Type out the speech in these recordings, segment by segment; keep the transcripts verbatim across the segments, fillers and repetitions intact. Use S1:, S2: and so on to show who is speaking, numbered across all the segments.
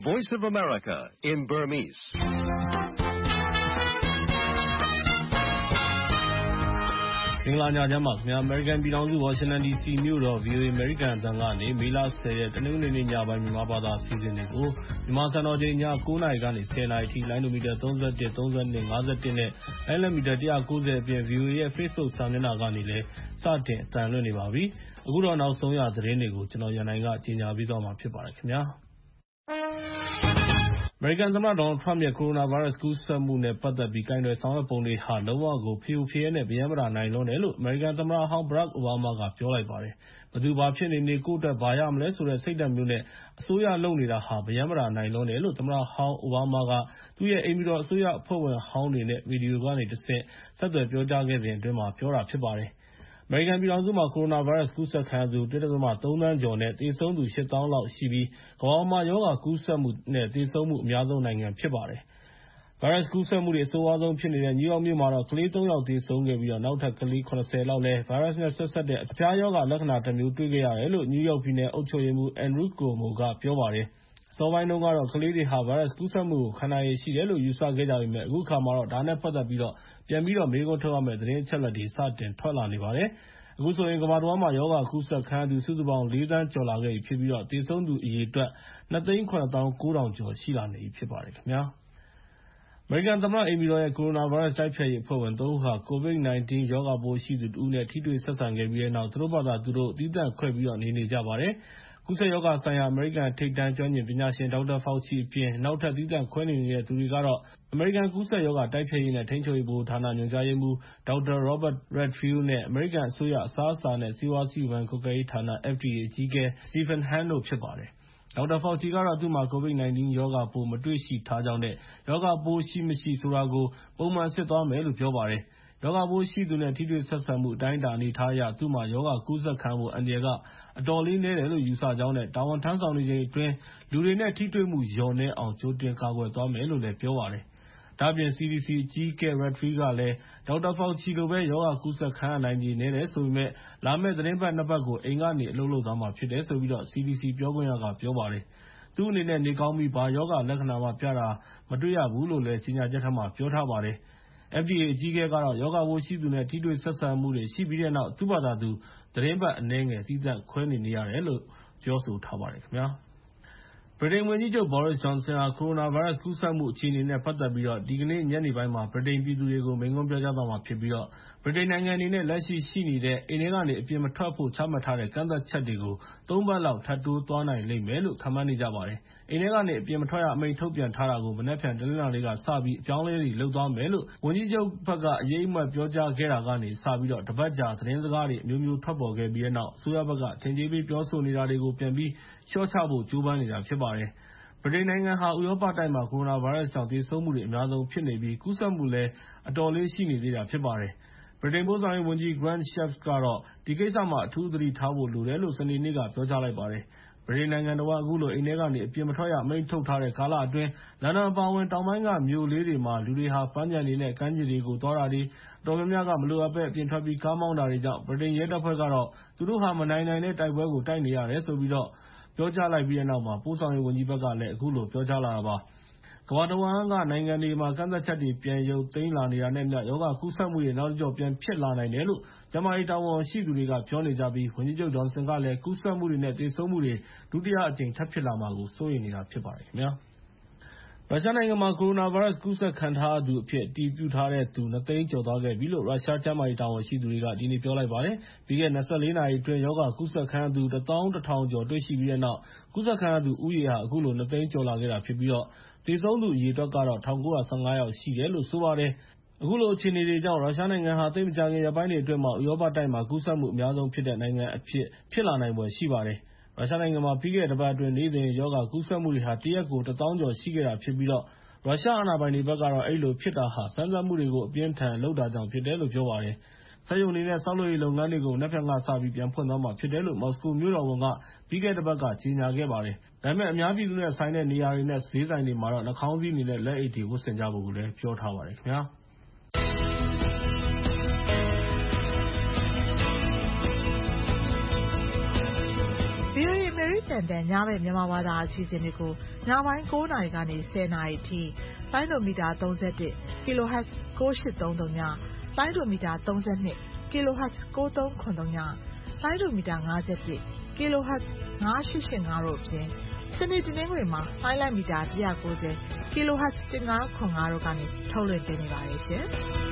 S1: Voice of America in Burmese.
S2: ။မင်္ဂလာညချမ်းပါခင်ဗျာ။ American ပြည်ထောင်စု Washington ဒီ စီ မြို့တော် ဗွီအိုအေ အမေရိကန်အသံကနေ မေလ ဆယ် ရက် တနင်္ဂနွေနေ့ညပိုင်း မြန်မာဘာသာအစီအစဉ်တွေကို မြန်မာစံတော်ချိန် ည ကိုး နာရီကနေ ဆယ် နာရီအထိ လိုင်းဒိုမီတာ သုံး၁၊ သုံး၂၊ ၅၁ နဲ့ လိုင်းလည်မီတာ ၁၉၀ အပြင် ဗွီအိုအေရဲ့ Facebook စာမျက်နှာကနေလည်း စတင်အသံလွှင့်နေပါပြီ။ အခုတော့ နောက်ဆုံးရသတင်းတွေကို ကိုရန်နိုင်က တင်ပြပေးသွားမှာဖြစ်ပါတယ်ခင်ဗျာ။ အမေရိကန်သမ္မတ Donald Trump ရဲ့ ကိုရိုနာဗိုင်းရပ်စ်ကူးစက်မှုနဲ့ ပတ်သက်ပြီး ကိုင်တွယ်ဆောင်ရွက်ပုံတွေဟာ လုံးဝကို ဖရိုဖရဲနဲ့ ပရမ်းပတာနိုင်လွန်းတယ်လို့ အမေရိကန်သမ္မတဟောင်း Barack Obama က ပြောလိုက်ပါတယ်။ ဘယ်သူဘာဖြစ်နေနေ ကိုယ့်အတွက် ဘာရမလဲဆိုတဲ့ စိတ်ဓာတ်မျိုးနဲ့ အစိုးရလုပ်နေတာဟာ ပရမ်းပတာနိုင်လွန်းတယ်လို့ သမ္မတဟောင်း Obama က သူ့ရဲ့ အိမ်ဖြူတော်အစိုးရအဖွဲ့ဝင်ဟောင်းတွေနဲ့ ဗီဒီယိုကနေတဆင့် ဆက်သွယ်ပြောကြားခဲ့စဉ်အတွင်း ပြောတာဖြစ်ပါတယ်။ အမေရိကန်ပြည်ထောင်စုမှာ ကိုရိုနာဗိုင်းရပ်စ်ကူးစက်ခံရသူ ၁.၃ သန်းကျော်နဲ့ သေဆုံးသူ ရှစ်သောင်းလောက်ရှိပြီး ကမ္ဘာပေါ်မှာ ရောဂါကူးစက်မှုနဲ့ သေဆုံးမှု အများဆုံးနိုင်ငံဖြစ်ပါတယ်။ ဗိုင်းရပ်စ်ကူးစက်မှုတွေ အဆိုးရွားဆုံးဖြစ်နေတဲ့ နယူးယောက်မြို့မှာတော့ ကလေး သုံး ယောက် သေဆုံးခဲ့ပြီး နောက်ထပ် ကလေး ၇၀ လောက်လည်း ဗိုင်းရပ်စ်နဲ့ ဆက်စပ်တဲ့ အဖျားရောဂါလက္ခဏာတမျိုး တွေ့ခဲ့ရတယ်လို့ နယူးယောက်ပြည်နယ် အုပ်ချုပ်ရေးမှူး Andrew Cuomo က ပြောပါတယ်။ အစောပိုင်းတုန်းကတော့ ကလေးတွေဟာ ဗိုင်းရပ်စ်ကူးစက်မှုကို ခံနိုင်ရည်ရှိတယ်လို့ ယူဆခဲ့ကြပေမယ့် အခုအခါမှာတော့ ဒါနဲ့ပတ်သက်ပြီး ပြန်ပြီးတော့ မေးခွန်းထုတ်ရမယ့် သတင်းအချက်အလက်တွေ စတင်ထွက်လာနေပါတယ်။ အခုဆိုရင် ကမ္ဘာတဝန်းမှာ ရောဂါကူးစက်ခံရသူ စုစုပေါင်း လေး သန်းကျော်လာခဲ့ပြီဖြစ်ပြီး သေဆုံးသူအရေအတွက် ၂ သိန်း ၇ သောင်း ၉ ထောင်ကျော်ရှိလာနေပြီဖြစ်ပါတယ်ခင်ဗျာ။ အမေရိကန်သမ္မတအိမ်ဖြူတော်ရဲ့ ကိုရိုနာဗိုင်းရပ်စ်တိုက်ဖျက်ရေးအဖွဲ့ဝင် သုံး ဦးဟာ ကိုဗစ် ၁၉ ရောဂါပိုးရှိသူတဦးနဲ့ ထိတွေ့ဆက်ဆံခဲ့ပြီးတဲ့နောက် သူတို့ဘာသာသူတို့ သီးသန့်ခွဲပြီး နေနေကြပါတယ်။ ကူးစက်ရောဂါဆိုင်ရာ အမေရိကန်ထိပ်တန်းကျွမ်းကျင်ပညာရှင် Doctor Fauci အပြင် နောက်ထပ် သီးသန့်ခွဲနေနေတဲ့သူတွေကတော့ အမေရိကန် ကူးစက်ရောဂါတိုက်ဖျက်ရေးနဲ့ ထိန်းချုပ်ရေးဗဟိုဌာန ညွှန်ကြားရေးမှူး Doctor Robert Redfield နဲ့ အမေရိကန်အစိုးရ အစားအစာနဲ့ ဆေးဝါးစီမံကွပ်ကဲရေးဌာန F D A အကြီးအကဲ Stephen Hahn တို့ဖြစ်ပါတယ်။ Doctor Fauci ကတော့ သူ့မှာ ကိုဗစ် ၁၉ ရောဂါပိုး မတွေ့ရှိထားကြောင်းနဲ့ ရောဂါပိုးရှိမရှိဆိုတာကို ပုံမှန်စစ်သွားမယ်လို့ ပြောပါတယ်။ ရောဂါပိုးရှိသူနဲ့ ထိတွေ့ဆက်ဆံမှု အတိုင်းအတာအနေအထားအရ သူ့မှာ ရောဂါကူးစက်ခံရဖို့အန္တရာယ်က အတော်လေးနည်းတယ်လို့ ယူဆကြောင်းနဲ့ တာဝန်ထမ်းဆောင်နေချိန်အတွင်း လူတွေနဲ့ ထိတွေ့မှုလျော့နည်းအောင် ကြိုတင်ကာကွယ်သွားမယ်လို့ ပြောပါတယ်။ ဒါ့အပြင် စီ ဒီ စီ အကြီးအကဲ Redfield ကလည်း Doctor Fauci လိုပဲ ရောဂါကူးစက်ခံရနိုင်ခြေနည်းတယ်ဆိုပေမယ့် လာမယ့် သီတင်းပတ် နှစ် ပတ်ကို အိမ်ကနေ အလုပ်လုပ်သွားမှာဖြစ်တယ်လို့ စီ ဒီ စီ ပြောခွင့်ရက ပြောပါတယ်။ သူ့အနေနဲ့ နေကောင်းပြီး ဘာရောဂါလက္ခဏာမှ ပြတာမတွေ့ရဘူးလို့လည်း ကြေညာချက်ထဲမှာ ပြောထားပါတယ်။ F D A အကြီးအကဲကတော့ ရောဂါပိုးရှိသူနဲ့ ထိတွေ့ဆက်ဆံမှုတွေရှိပြီးတဲ့နောက် သူ့ဘာသာသူ သီတင်းပတ်အနည်းငယ် သီးသန့်ခွဲနေနေရတယ်လို့ ပြောဆိုထားပါတယ်ခင်ဗျာ။ ဗြိတိန်ဝန်ကြီးချုပ် Boris Johnson ဟာ ကိုရိုနာဗိုင်းရပ်စ်ကူးစက်မှုအခြေအနေနဲ့ ပတ်သက်ပြီး ဒီကနေ့ညနေပိုင်းမှာ ဗြိတိန်ပြည်သူတွေကို မိန့်ခွန်းပြောကြားသွားမှာဖြစ်ပြီး ဗြိတိန်နိုင်ငံအနေနဲ့ လက်ရှိရှိနေတဲ့ အိမ်ထဲကနေ အပြင်မထွက်ဖို့ ချမှတ်ထားတဲ့ ကန့်သတ်ချက်တွေကို သုံး ပတ်လောက် ထပ်တိုးသွားနိုင်လိမ့်မယ်လို့ ခန့်မှန်းနေကြပါတယ်။ အိမ်ထဲကနေ အပြင်မထွက်ရအမိန့် ထုတ်ပြန်ထားတာကို မနက်ဖြန် တနင်္လာနေ့ကစပြီး အပြောင်းအလဲတွေ လုပ်သွားမယ်လို့ ဝန်ကြီးချုပ်ဘက်က အရိပ်အမြွက်ပြောကြားခဲ့တာကနေစပြီး တပတ်ကြာ သတင်းစကားတွေ အမျိုးမျိုးထွက်ပေါ်ခဲ့ပြီးတဲ့နောက် အစိုးရဘက်က အထင်ကြေးပေးပြောဆိုနေတာတွေကို ပြန်ပြီး လျှော့ချဖို့ ကြိုးပမ်းနေတာဖြစ်ပါတယ်။ ဗြိတိန်နိုင်ငံဟာ ဥရောပတိုက်မှာ ကိုရိုနာဗိုင်းရပ်စ်ကြောင့် သေဆုံးမှုတွေ အများဆုံးဖြစ်နေပြီး ကူးစက်မှုလည်း အတော်လေးရှိနေသေးတာဖြစ်ပါတယ်။ ဗြိတိန်ပို့ဆောင်ရေးဝန်ကြီး Grant Shapps ကတော့ ဒီကိစ္စမှာ အထူးသတိထားဖို့လိုတယ်လို့ စနေနေ့က ပြောကြားလိုက်ပါတယ်။ ဗြိတိန်နိုင်ငံတဝန်း အခုလို အိမ်ထဲကနေ အပြင်မထွက်ရအမိန့်ထုတ်ထားတဲ့ကာလအတွင်း လန်ဒန်အပါအဝင် တောင်ပိုင်းက မြို့လေးတွေမှာ လူတွေဟာ ပန်းခြံတွေနဲ့ ကမ်းခြေတွေကို သွားတာတွေ၊ အတော်များများက မလိုအပ်ဘဲ အပြင်ထွက်ပြီး ကားမောင်းတာတွေကြောင့် ဗြိတိန်ရဲတပ်ဖွဲ့ကတော့ သူတို့ဟာ မနိုင်နိုင်တဲ့တိုက်ပွဲကို တိုက်နေရတယ်လို့ ပြောကြားလိုက်ပြီးတဲ့နောက် ပို့ဆောင်ရေးဝန်ကြီးဘက်ကလည်း အခုလို ပြောကြားလာတာဖြစ်ပါတယ်။ ကမ္ဘာတဝန်းက နိုင်ငံတွေမှာ ကန့်သတ်ချက်တွေ ပြန်ရုပ်သိမ်းလာနေတာနဲ့အမျှ ရောဂါကူးစက်မှုတွေ နောက်တကျော့ပြန်ဖြစ်လာနိုင်တယ်လို့ ကျန်းမာရေးတာဝန်ရှိသူတွေက ပြောနေကြပြီး ဝန်ကြီးချုပ် Johnson ကလည်း ကူးစက်မှုတွေနဲ့ သေဆုံးမှုတွေ ဒုတိယအကြိမ် ထပ်ဖြစ်လာမှာကို စိုးရိမ်နေတာဖြစ်ပါတယ်ခင်ဗျာ။ ရုရှားနိုင်ငံမှာ ကိုရိုနာဗိုင်းရပ်စ်ကူးစက်ခံထားရသူအဖြစ် အတည်ပြုထားတဲ့သူ နှစ်သိန်းကျော်သွားခဲ့ပြီလို့ ရုရှားကျန်းမာရေးတာဝန်ရှိသူတွေက ဒီနေ့ ပြောလိုက်ပါတယ်။ ပြီးခဲ့တဲ့ ၂၄ နာရီအတွင်း ရောဂါကူးစက်ခံရသူ ၁၁,၀၀၀ ကျော်တွေ့ရှိပြီးတဲ့နောက် ကူးစက်ခံရသူဦးရေဟာ အခုလို ၂ သိန်းကျော်လာခဲ့တာဖြစ်ပြီး သေဆုံးသူအရေအတွက်ကတော့ ၁,၉၁၅ ယောက်ရှိတယ်လို့ ဆိုပါတယ်။ အခုလိုအခြေအနေတွေကြောင့် ရုရှားနိုင်ငံဟာ သိပ်မကြာခင်ရက်ပိုင်းတွေအတွင်း ဥရောပတိုက်မှာ ကူးစက်မှုအများဆုံးဖြစ်တဲ့နိုင်ငံအဖြစ် ဖြစ်လာနိုင်ဖွယ်ရှိပါတယ်။ ရုရှားနိုင်ငံမှာ ပြီးခဲ့တဲ့တပတ်အတွင်း နေ့စဉ်ရောဂါကူးစက်မှုတွေဟာ တရက်ကို ၁၀,၀၀၀ ကျော်ရှိခဲ့တာဖြစ်ပြီး ရုရှားအာဏာပိုင်တွေဘက်ကတော့ အဲဒီလိုဖြစ်တာဟာ စမ်းသပ်မှုတွေကို အပြင်းအထန်လုပ်တာကြောင့်ဖြစ်တယ်လို့ ပြောပါတယ်။ စက်ရုံတွေနဲ့ ဆောက်လုပ်ရေးလုပ်ငန်းတွေကို မနက်ဖြန်ကစပြီး ပြန်ဖွင့်သွားမှာဖြစ်တယ်လို့ မော်စကိုမြို့တော်ဝန်က ပြီးခဲ့တဲ့တပတ်က ကြေညာခဲ့ပါတယ်။ ဒါပေမဲ့ အများပြည်သူနဲ့ဆိုင်တဲ့နေရာတွေနဲ့ ဈေးဆိုင်တွေမှာတော့ နှာခေါင်းစည်းတွေနဲ့ လက်အိတ်တွေ ဝတ်ဆင်ကြဖို့ ပြောထားပါတယ်ခင်ဗျာ။
S3: ကြံတဲ့ညဘက်မြန်မာဘာသာအစီအစဉ်တွေကိုညပိုင်း၉နာရီကနေ၁၀နာရီအထိလိုင်းဒိုမီတာ၃၁ kHz ၉၈၃၃ညလိုင်းဒိုမီတာ၃၂ kHz ၉၃၇၃ညလိုင်းဒိုမီတာ၅၁ kHz ၅၈၈၅တို့အပြင်စနေတနင်္ဂနွေမှာလိုင်းလိုက်မီတာ၁၉၀ kHz ၁၅၇၅တို့ကနေထုတ်လွှင့်ပေးနေပါတယ်ရှင်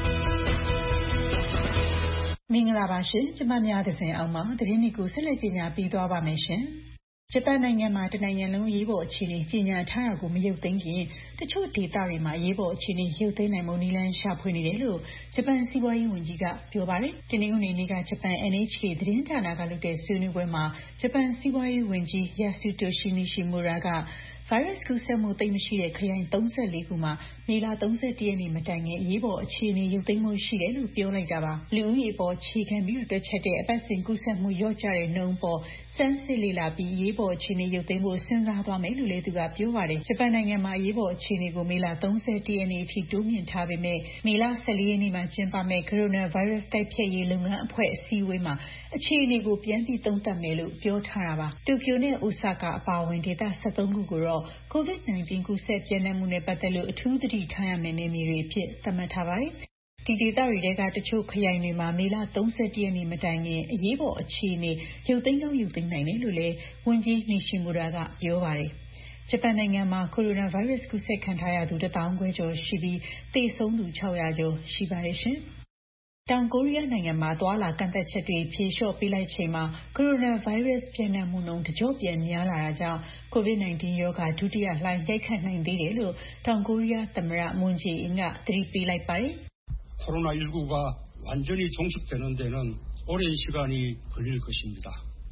S4: မင်္ဂလာပါရှင်ကျမများသစဉ်အောင်မှာသတင်းတွေကိုဆက်လက်ကြီးညာပြီးသွားပါမယ်ရှင်ဂျပန်နိုင်ငံမှာတနိုင်ငံလုံးအရေးပေါ်အခြေအနေကြီးညာထားတာကိုမရုပ်သိမ်းခင်တချို့ဒေသတွေမှာအရေးပေါ်အခြေအနေရုပ်သိမ်းနိုင်မှုနည်းလမ်းရှာဖွေနေတယ်လို့ဂျပန်စီးပွားရေးဝန်ကြီးကပြောပါတယ်။တင်းနှင်းဦးနေနေ့ကဂျပန် N H K သတင်းဌာနကလုပ်တဲ့ဆွေးနွေးပွဲမှာဂျပန်စီးပွားရေးဝန်ကြီး Yasutoshi Nishimura ကဗိုင်းရပ်စ်ကူးစက်မှုသိပ်မရှိတဲ့ခရိုင်၃၄ခုမှာမေလ၃၁ရက်နေ့မတိုင်ခင်အရေးပေါ်အခြေအနေရုပ်သိမ်းမှုရှိတယ်လို့ပြောလိုက်တာပါလူဦးရေပေါ်ခြေခံပြီးတွက်ချက်တဲ့အပတ်စဉ်ကူးစက်မှုလျော့ကျတဲ့နှုန်းပေါ်စမ်းစစ်လေ့လာပြီးအရေးပေါ်အခြေအနေရုပ်သိမ်းဖို့စဉ်းစားသွားမယ်လို့လည်းသူကပြောပါတယ်ဂျပန်နိုင်ငံမှာအရေးပေါ်အခြေအနေကိုမေလ၃၁ရက်နေ့အထိတိုးမြင့်ထားပေမဲ့မေလ၁၄ရက်နေ့မှာကျင်းပမယ့်ကိုရိုနာဗိုင်းရပ်စ်တိုက်ဖျက်ရေးလုပ်ငန်းအဖွဲ့အစည်းအဝေးမှာအခြေအနေကိုပြန်ပြီးသုံးသပ်မယ်လို့ပြောထားတာပါတိုကျိုနဲ့အိုဆာကာအပါအဝင်ဒေသ၁၃ခုကိုတော့ကိုဗစ်၁၉ ကူးစက်ပြန့်နှံ့မှုနဲ့ပတ်သက်လို့အထူးသတိထားရမယ့်နယ်မြေတွေအဖြစ်သတ်မှတ်ထားပါတယ်။ဒီဒေသတွေကတချို့ခရိုင်တွေမှာမေလ၃၁ရက်နေ့မတိုင်ခင်အရေးပေါ်အခြေအနေရုပ်သိမ်းကောင်းရုပ်သိမ်းနိုင်တယ်လို့လည်းဝန်ကြီးနီရှီမူရာကပြောပါတယ်။ဂျပန်နိုင်ငံမှာကိုရိုနာဗိုင်းရပ်စ်ကူးစက်ခံထားရသူတစ်သောင်းခွဲကျော်ရှိပြီးသေဆုံးသူ၆၀၀ကျော်ရှိပါတယ်ရှင်။တောင်ကိုရီးယားနိုင်ငံမှာသွာလာကန့်သက်ချက်တွေဖြေလျှော့ပေးလိုက်ချိန်မှာကိုရိုနာဗိုင်းရပ်စ်ပြန့်နှံ့မှုနှုန်းတကျော့ပြန်များလာတာကြောင့်ကိုဗစ်၁၉ရောဂါဒုတိယလှိုင်းရိုက်ခတ်နိုင်သေးတယ်လို့တောင်ကိုရီးယားသမ္မတမွန်ဂျေအင်းကသတိပေးလိုက်ပါတယ်
S5: ။코로나 십구가 완전히 종식되는 데는 오랜 시간이 걸릴 것입니다.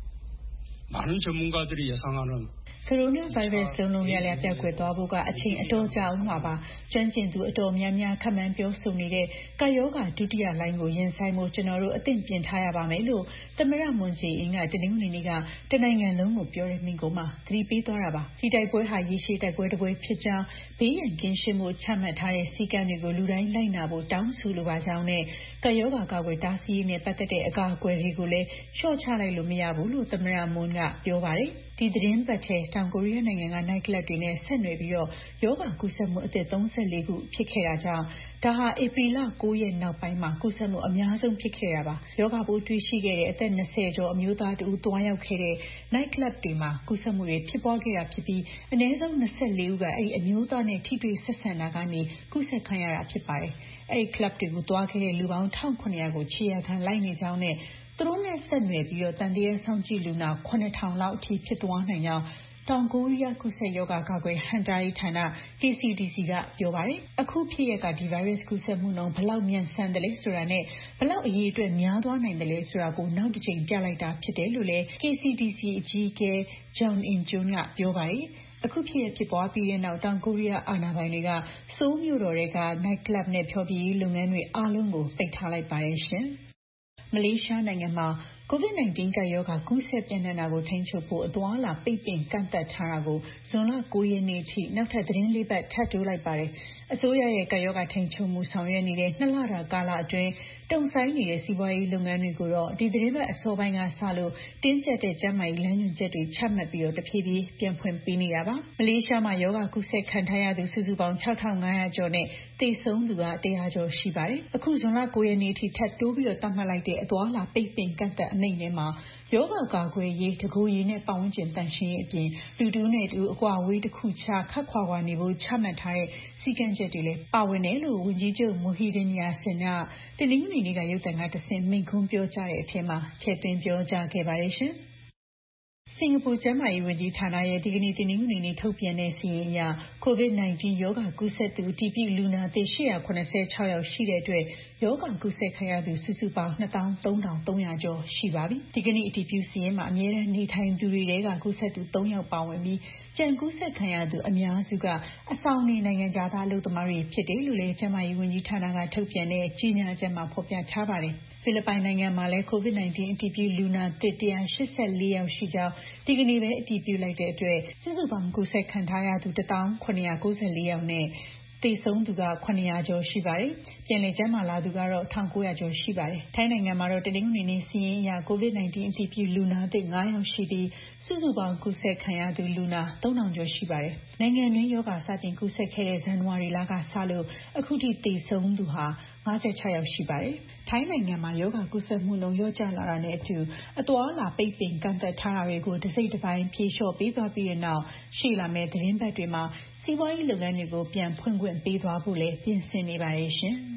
S5: 많은 전문가들이 예상하는
S4: ကိုရိုနာဗိုင်းရပ်စ်လုံးလုံးလျားလျားပြောက်ကွယ်သွားဖို့ကအချိန်အတော်ကြာဦးမှာပါကျွမ်းကျင်သူအတော်များများခန့်မှန်းပြောဆိုနေတဲ့ကာယောဂါဒုတိယလှိုင်းကိုရင်ဆိုင်မှုကျွန်တော်တို့အသင့်ပြင်ထားရပါမယ်လို့သမ္မတမွန်ဂျေအင်းကတနင်္ဂနွေနေ့ကတနိုင်ငံလုံးကိုပြောတဲ့မိန့်ခွန်းမှာသတိပေးသွားတာပါဒီတိုက်ပွဲဟာရေရှည်တိုက်ပွဲတစ်ပွဲဖြစ်ကြောင်းဘေးရန်ကင်းရှင်းမှုချမှတ်ထားတဲ့စည်းကမ်းတွေကိုလူတိုင်းလိုက်နာဖို့တောင်းဆိုလိုပါကြောင်းနဲ့ကာယောဂါကာကွယ်တားဆီးရေးနဲ့ပတ်သက်တဲ့အကာအကွယ်တွေကိုလည်းလျှော့ချလိုက်လို့မရဘူးလို့သမ္မတမွန်ကပြောပါတယ်ဒီသတင်းပတ်ထဲတောင်ကိုရီးယားနိုင်ငံကနိုင်ကလပ်တွေနဲ့ဆက်နွယ်ပြီးတော့ယောဂကူးစက်မှုအသစ်၃၄ခုဖြစ်ခဲ့တာကြောင့်ဒါဟာဧပြီလ၉ရက်နောက်ပိုင်းမှာကူးစက်မှုအများဆုံးဖြစ်ခဲ့တာပါယောဂပိုးတွေ့ရှိခဲ့တဲ့အသက်၂၀ကျော်အမျိုးသားတူတွားရောက်ခဲ့တဲ့နိုင်ကလပ်တွေမှာကူးစက်မှုတွေဖြစ်ပွားခဲ့တာဖြစ်ပြီးအနည်းဆုံး၂၄ဦးကအဲ့ဒီအမျိုးသားနဲ့ထိတွေ့ဆက်ဆံတာကနေကူးစက်ခံရတာဖြစ်ပါတယ်အဲ့ဒီကလပ်တွေကိုတွားခဲ့တဲ့လူပေါင်း၁၇၀၀ကိုခြေရခံလိုက်နေကြောင်းနဲ့သူတို့နဲ့ဆက်နွယ်ပြီးတော့တန်တရားဆောင်ကြည့်လူနာခုနှစ်ထောင်လောက်အထိဖြစ်သွားနိုင်ကြောင်းတောင်ကိုရီးယားကုသရောဂါကာကွယ်ဟန်တာရေးဌာန K C D C ကပြောပါတယ်အခုဖြစ်ရကဒီဗိုင်းရပ်စ်ကူးစက်မှုနှုန်းဘလောက်မြန်ဆန်တယ်လဲဆိုတာနဲ့ဘလောက်အရေးအတွက်များသွားနိုင်တယ်လဲဆိုတာကိုနောက်တစ်ချိန်ပြလိုက်တာဖြစ်တယ်လို့လည်း K C D C အကြီးအကဲ Jong In Chun ကပြောပါတယ်အခုဖြစ်ရဖြစ်ပွားပြီးတဲ့နောက်တောင်ကိုရီးယားအာဏာပိုင်တွေကဆိုးမြို့တော်တွေကနိုင်ကလပ်နဲ့ဖျော်ဖြေရေးလုပ်ငန်းတွေအားလုံးကိုပိတ်ထားလိုက်ပါတယ်ရှင်မလေးရှားနိုင်ငံမှာကိုဗစ်၁၉ကပ်ရောဂါကူးစက်ပြန့်နှံ့တာကိုထိန်းချုပ်ဖို့အသွားအလာပိတ်ပင်ကန့်သတ်ထားတာကိုဇွန်လ၉ရက်နေ့ထိနောက်ထပ်သတင်းလေးပတ်ထပ်တိုးလိုက်ပါတယ်။အစိုးရရဲ့ကပ်ရောဂါထိန်းချုပ်မှုဆောင်ရွက်နေတဲ့နှစ်လတာကာလအတွင်းတုံ့ဆိုင်းနေတဲ့စီးပွားရေးလုပ်ငန်းတွေကိုတော့ဒီသတင်းပတ်အစောပိုင်းကစလို့တင်းကျပ်တဲ့ကျန်းမာရေးလမ်းညွှန်ချက်တွေချမှတ်ပြီးတော့တဖြည်းဖြည်းပြန်ဖွင့်ပေးနေတာပါ။မလေးရှားမှာရောဂါကူးစက်ခံထားရသူစုစုပေါင်း၆ထောင်၅ရာကျော်နဲ့သေဆုံးသူက၁၀၀ကျော်ရှိပါတယ်။အခုဇွန်လ၉ရက်နေ့ထိထပ်တိုးပြီးတော့သတ်မှတ်လိုက်တဲ့အသွားအလာပိတ်ပင်ကန့်သတ်အမိန့်ထဲမှာယောဂကာကွယ်ရေးတကူရေးနဲ့ပတ်ဝန်းကျင်တန်ရှင်းရေးအပြင်လူတူးနဲ့တူအကွာဝေးတစ်ခုခြားခတ်ခွာခွာနေဖို့ချမှတ်ထားတဲ့စီကံချက်တွေလည်းပါဝင်တယ်လို့ဝန်ကြီးချုပ်မူဟီဒင်ယာဆင်ကတနင်္ဂနွေနေ့ကရုပ်သံကတဆင့်မိန့်ခွန်းပြောကြားတဲ့အထက်မှာထည့်သွင်းပြောကြားခဲ့ပါတယ်ရှင်။စင်ကာပူကျန်းမာရေးဝန်ကြီးဌာနရဲ့ဒီကနေ့တင်နင်္ဂနွေနေ့ထုတ်ပြန်တဲ့စာရင်းအရကိုဗစ်၁၉ရောဂါကူးစက်သူအတည်ပြုလူနာသစ်၈၇၆ယောက်ရှိတဲ့အတွက်ရောဂါကူးစက်ခံရသူစုစုပေါင်း၂သောင်း၃ထောင်၃ရာကျော်ရှိပါပြီ။ဒီကနေ့အတည်ပြုစာရင်းမှာအမြဲတမ်းနေထိုင်သူတွေထဲကကူးစက်သူ၃ယောက်ပါဝင်ပြီးကြံကူးစက်ခံရသူအများစုကအဆောင်နေနိုင်ငံခြားသားအလုပ်သမားတွေဖြစ်တယ်လို့လည်းကျန်းမာရေးဝန်ကြီးဌာနကထုတ်ပြန်တဲ့ကြေညာချက်မှာဖော်ပြထားပါတယ်။ဖိလစ်ပိုင်နိုင်ငံမှာလည်းကိုဗစ်၁၉အတည်ပြုလူနာသစ်၁၈၄ယောက်ရှိကြောင်းဒီကနေ့ပဲအတည်ပြုလိုက်တဲ့အတွက်စုစုပေါင်းကူးစက်ခံထားရသူ၁သောင်း၇၉၄ယောက်နဲ့သေဆုံးသူကခုနှစ်ရာကျော်ရှိပါတယ်။ပြန်လည်ကျန်းမာလာသူကတော့တစ်ထောင်ကိုးရာကျော်ရှိပါတယ်။ထိုင်းနိုင်ငံမှာတော့တနင်္ဂနွေနေ့စီးရင်အရ ကိုဗစ် ၁၉ အတည်ပြုလူနာသစ်ငါးယောက်ရှိပြီးစုစုပေါင်းကူးစက်ခံရသူလူနာသုံးထောင်ကျော်ရှိပါတယ်။နိုင်ငံတွင်းရောဂါစတင်ကူးစက်ခဲ့တဲ့ဇန်နဝါရီလကစလို့အခုထိသေဆုံးသူဟာ၅၆ယောက်ရှိပါတယ်။ထိုင်းနိုင်ငံမှာရောဂါကူးစက်မှုနှုန်းလျော့ကျလာတာနဲ့အတူအသွားအလာပိတ်ပင်ကန့်သတ်ထားတာတွေကိုတစိမ့်တစ်ပိုင်းဖြေလျှော့ပေးသွားပြီးတဲ့နောက်ရှေ့လာမယ့်သတင်းပတ်တွေမှာစီးပွားရေးလုပ်ငန်းတွေကိုပြန်ဖွင့်ခွင့်ပေးသွားဖို့လည်းပြင်ဆင်နေပါတယ်ရှင်။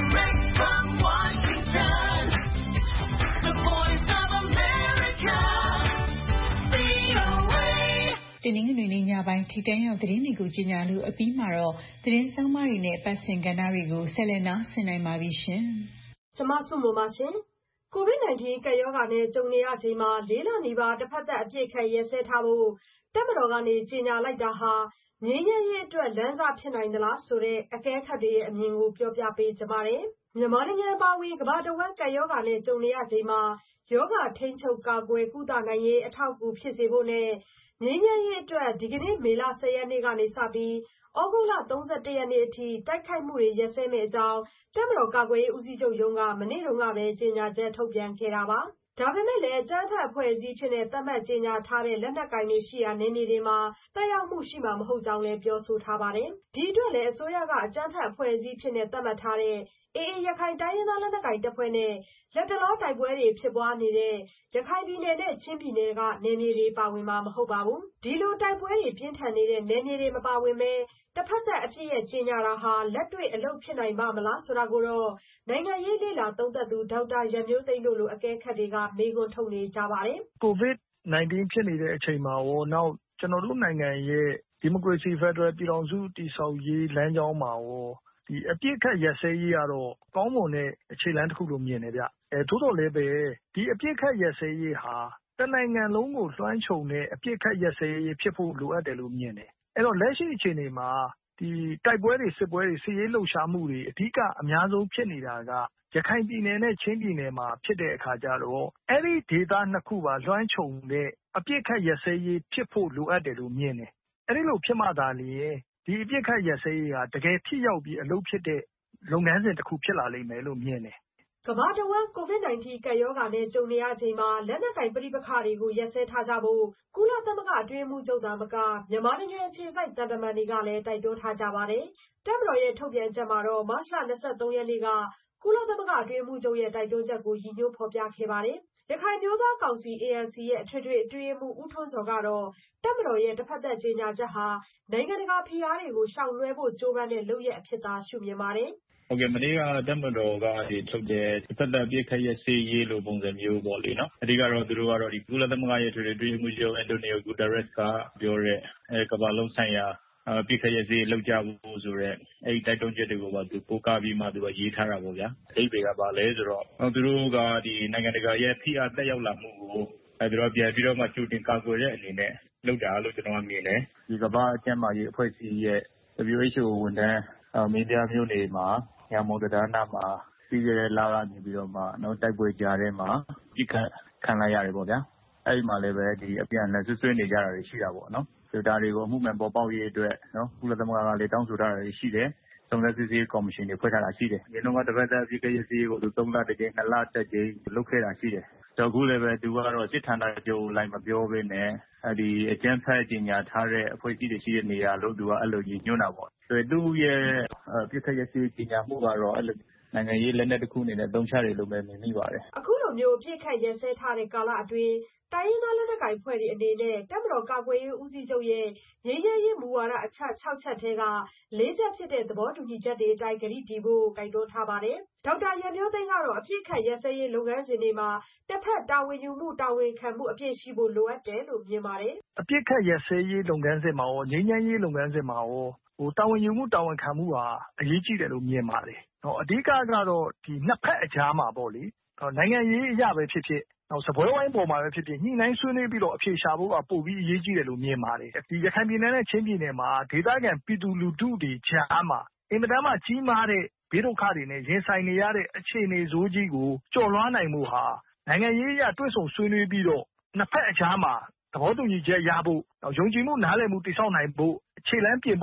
S4: တင်းနင်္ဂနွေနေ့ညပိုင်းထိတန်းရောက်သတင်းတွေကိုကြီးညာလို့အပြီးမှာတော့သတင်းဆောင်မတွေနဲ့ပတ်စင်ကဏ္ဍတွေကိုဆက်လက်နားဆင်နိုင်ပါပြီရှင်
S6: ။ကျမစုမပါရှင်။ကိုဗစ် ၁၉ ကပ်ရောဂါနဲ့ကြုံနေရချိန်မှာလေးလနီးပါးတစ်ဖက်သက်အပြည့်အခက်ရဲစဲထားဖို့တပ်မတော်ကနေကြီးညာလိုက်တာဟာငြိမ်းချမ်းရေးအတွက်လမ်းစာဖြစ်နိုင်သလားဆိုတဲ့အကဲခတ်တွေရဲ့အမြင်ကိုပြောပြပေးကြပါမယ်။မြန်မာနိုင်ငံပါဝင်ကမ္ဘာတဝန်းကပ်ရောဂါနဲ့ကြုံနေရချိန်မှာယောဂထိန်းချုပ်ကာကွယ်ကုသနိုင်ရေးအထောက်အကူဖြစ်စေဖို့နဲ့ငြိမ်းချမ်းရေးအတွက်ဒီကနေ့မေလ၁၀ရက်နေ့ကနေစပြီးဩဂုတ်လ၃၁ရက်နေ့အထိတိုက်ခိုက်မှုတွေရပ်စဲမယ့်အကြောင်းတပ်မတော်ကာကွယ်ရေးဦးစီးချုပ်ရုံးကမနေ့တုန်းကပဲကြေညာချက်ထုတ်ပြန်ခဲ့တာပါ။ဒါပေမဲ့လည်းအကြမ်းဖက်အဖွဲ့အစည်းဖြစ်တဲ့သတ်မှတ်ကြေညာထားတဲ့လက်နက်ကိုင်တွေရှိရာနယ်မြေတွေမှာတက်ရောက်မှုရှိမှာမဟုတ်ကြောင်းလည်းပြောဆိုထားပါတယ်။ဒီအတွက်လည်းအစိုးရကအကြမ်းဖက်အဖွဲ့အစည်းဖြစ်နေသတ်မှတ်ထားတဲ့အေအေရခိုင်တိုင်းရင်းသားလက်နက်ကိုင်တပ်ဖွဲ့နဲ့လက်တလောတိုက်ပွဲတွေဖြစ်ပွားနေတဲ့ရခိုင်ပြည်နယ်နဲ့ချင်းပြည်နယ်ကနယ်မြေတွေပါဝင်မှာမဟုတ်ပါဘူး။ဒီလိုတိုက်ပွဲတွေပြင်းထန်နေတဲ့နယ်မြေတွေမပါဝင်ပဲတစ်ဖက်သက်အပြည့်ရဲ့ကြေညာတာဟာလက်တွေ့အလုပ်ဖြစ်နိုင်ပါမလားဆိုတာကိုတော့နိုင်ငံရေးလေ့လာသုံးသပ်သူဒေါက်တာရန်မျိုးသိန်းတို့လိုအကဲခတ်တွေကမေးခွန်းထုတ်နေကြပါတယ်
S7: ။ကိုဗစ် ၁၉ ဖြစ်နေတဲ့အချိန်မှာရောနောက်ကျွန်တော်တို့နိုင်ငံရဲ့ဒီမိုကရေစီဖက်ဒရယ်ပြည်ထောင်စုတည်ဆောက်ရေးလမ်းကြောင်းမှာရောဒီအပြစ်ခတ်ရစဲရေးကတော့ကောင်းမွန်တဲ့အခြေလှမ်းတစ်ခုလို့မြင်တယ်ဗျ။အဲထို့တော်လည်းပဲဒီအပြစ်ခတ်ရစဲရေးဟာတနိုင်ငံလုံးကိုလွှမ်းခြုံတဲ့အပြစ်ခတ်ရစဲရေးဖြစ်ဖို့လိုအပ်တယ်လို့မြင်တယ်။အဲ့တော့လက်ရှိအခြေအနေမှာဒီတိုက်ပွဲတွေစစ်ပွဲတွေစစ်ရေးလှုပ်ရှားမှုတွေအဓိကအများဆုံးဖြစ်နေတာကရခိုင်ပြည်နယ်နဲ့ချင်းပြည်နယ်မှာဖြစ်တဲ့အခါကျတော့အဲ့ဒီဒေသနှစ်ခုပါလွှမ်းခြုံတဲ့အပြစ်ခတ်ရစဲရေးဖြစ်ဖို့လိုအပ်တယ်လို့မြင်တယ်။အဲ့ဒီလိုဖြစ်မှသာလျှင်ဒီအပြစ်ခတ်ရစဲရေးဟာတကယ်ဖြစ်ရောက်ပြီးအလုပ်ဖြစ်တဲ့လုပ်ငန်းစဉ်တစ်ခုဖြစ်လာလိမ့်မယ်လို့မြင်တယ်
S6: ။ကမ္ဘာတဝန်းကိုဗစ် ၁၉ ကပ်ရောဂါနဲ့ကြုံနေရချိန်မှာလက်နက်ကိုင်ပဋိပက္ခတွေကိုရပ်စဲထားကြဖို့ကုလသမဂ္ဂအတွင်းမှုချုပ်သာမကမြန်မာနိုင်ငံအခြေစိုက်တန်တမန်တွေကလည်းတိုက်တွန်းထားကြပါတယ်။တပ်မတော်ရဲ့ထုတ်ပြန်ချက်မှာတော့မတ်လ၂၃ရက်နေ့ကကုလသမဂ္ဂအတွင်းမှုချုပ်ရဲ့တိုက်တွန်းချက်ကိုရည်ညွှန်းဖော်ပြခဲ့ပါတယ်။ရခိုင်မျိုးသားကောင်စီ အေအန်စီ ရဲ့အထွေထွေအတွင်းရေးမှူးဦးထွန်းဇော်ကတော့တပ်မတော်ရဲ့တစ်ဖက်သက်ကြေညာချက်ဟာနိုင်ငံတကာဖိအားတွေကိုရှောင်လွှဲဖို့ကြိုးပမ်းတဲ့လုပ်ရပ်အဖြစ်သာရှုမြင်ပါတယ်
S8: ။ဟုတ်ကဲ့မနေ့ကတပ်မတော်ကထုတ်တဲ့တစ်ဖက်သက်အပြစ်ခတ်ရစဲရေးလိုပုံစံမျိုးပေါ့လေနော်အဓိကတော့သူတို့ကတော့ဒီကုလသမဂ္ဂရဲ့ထွေထွေအတွင်းရေးမှူးချုပ်အန်တိုနီယိုဂူတာရက်စ်ကပြောတဲ့အဲကမ္ဘာလုံးဆိုင်ရာအပြစ်ခတ်ရစဲရေးလောက်ကြဖို့ဆိုတော့အဲဒီတိုက်တွန်းချက်တွေကိုပါသူပို့ကားပြီးမှသူကရေးထားတာပေါ့ဗျာအဓိပ္ပာယ်ကပါလဲဆိုတော့သူတို့ကဒီနိုင်ငံတကာရဲ့ဖိအားတက်ရောက်လာမှုကိုအဲသူတို့ပြန်ပြီးတော့မှကြိုတင်ကာကွယ်တဲ့အနေနဲ့လုပ်တာလို့ကျွန်တော်မြင်တယ်ဒီကမ္ဘာအကျန်းမာရေးအဖွဲ့အစည်းရဲ့ ဒဗလ်ယူ အိတ်ချ်အို ဝန်ထမ်းမင်းပြမျိုးနေမှာရမောင်တဒါနာမှာပြီးကြတဲ့လာကနေပြီးတော့မှနော်တိုက်ပွဲကြားထဲမှာပြစ်ခတ်ခံလိုက်ရတယ်ပေါ့ဗျာအဲဒီမှာလည်းပဲဒီအပြန်လက်ဆွဆွဲနေကြတာတွေရှိတာပေါ့နော်ဒီဒါတွေကိုအမှုမှန်ပေါ်ပေါက်ရေးအတွက်နော်ကုလသမဂ္ဂကလည်းတောင်းဆိုထားတာရှိတယ်စုံစမ်းစစ်ဆေးရေးကော်မရှင်တွေဖွဲ့ထားတာရှိတယ်ဒီတော့ကတပတ်သက်ပြီးကြရစီကိုသုံးလတစ်ကြိမ်နှစ်လတစ်ကြိမ်လုပ်ခဲ့တာရှိတယ်တော့အခုလည်းပဲသူကတော့စစ်ဌာနချုပ်လိုက်မပြောဘဲနဲ့အဲဒီအကျန်းဖက်ကြီးညာထားတဲ့အဖွဲ့အစည်းတွေရှိတဲ့နေရာလို့သူကအဲ့လိုကြီးညွှန်းတာပေါ့သူရဲ့ပြစ်ခတ်ရစီကြီးညာမှုကတော့အဲ့လိုနိုင်ငံရေးလက်နက်တစ်ခုအနေနဲ့သုံးချတယ်လို့ပဲမြင်မိပါတယ်
S6: အခုလိုမျိုးပြစ်ခတ်ရစဲထားတဲ့ကာလအတွင်းတိုင်းရင်းသားလက်နက်ကိုင်ဖွဲ့တွေအနေနဲ့တပ်မတော်ကာကွယ်ရေးဦးစီးချုပ်ရဲ့ငြိမ်းချမ်းရေးမူဝါဒအချက်၆ချက်ထဲကလေးချက်ဖြစ်တဲ့သဘောတူညီချက်တွေအတိုင်းကတိတည်ဖို့တိုက်တွန်းထားပါတယ်။ဒေါက်တာရန်မျိုးသိန်းကတော့အပြစ်ခတ်ရစဲရေးလုပ်ငန်းစဉ်တွေမှာတစ်ဖက်တာဝန်ယူမှုတာဝန်ခံမှုအပြည့်ရှိဖို့လိုအပ်တယ်လို့မြင်ပါတယ်
S7: ။အပြစ်ခတ်ရစဲရေးလုပ်ငန်းစဉ်မှာရောငြိမ်းချမ်းရေးလုပ်ငန်းစဉ်မှာရောဟိုတာဝန်ယူမှုတာဝန်ခံမှုဟာအရေးကြီးတယ်လို့မြင်ပါတယ်။ဟောအဓိကကတော့ဒီနှစ်ဖက်အကြားမှာပေါ့လေနိုင်ငံရေးအရာပဲဖြစ်ဖြစ်နောက်စပွဲဝိုင်းပေါ်မှာပဲဖြစ်ဖြစ်ညှိနှိုင်းဆွေးနွေးပြီးတော့အဖြေရှာဖို့ကပို့ပြီးအရေးကြီးတယ်လို့မြင်ပါတယ်ဒီရခိုင်ပြည်နယ်နဲ့ချင်းပြည်နယ်မှာဒေသခံပြည်သူလူထုတွေကြားမှာအင်မတန်မှကြီးမားတဲ့ဘေးဒုက္ခတွေနဲ့ရင်ဆိုင်နေရတဲ့အခြေအနေဆိုးကြီးကိုကျော်လွှားနိုင်မှုဟာနိုင်ငံရေးအရတွဲဆုံဆွေးနွေးပြီးတော့နှစ်ဖက်အကြားမှာသဘောတူညီချက်ရဖို့ယုံကြည်မှုနားလည်မှုတည်ဆောက်နိုင်ဖို့အခြေလှမ်းပြင်ဖို့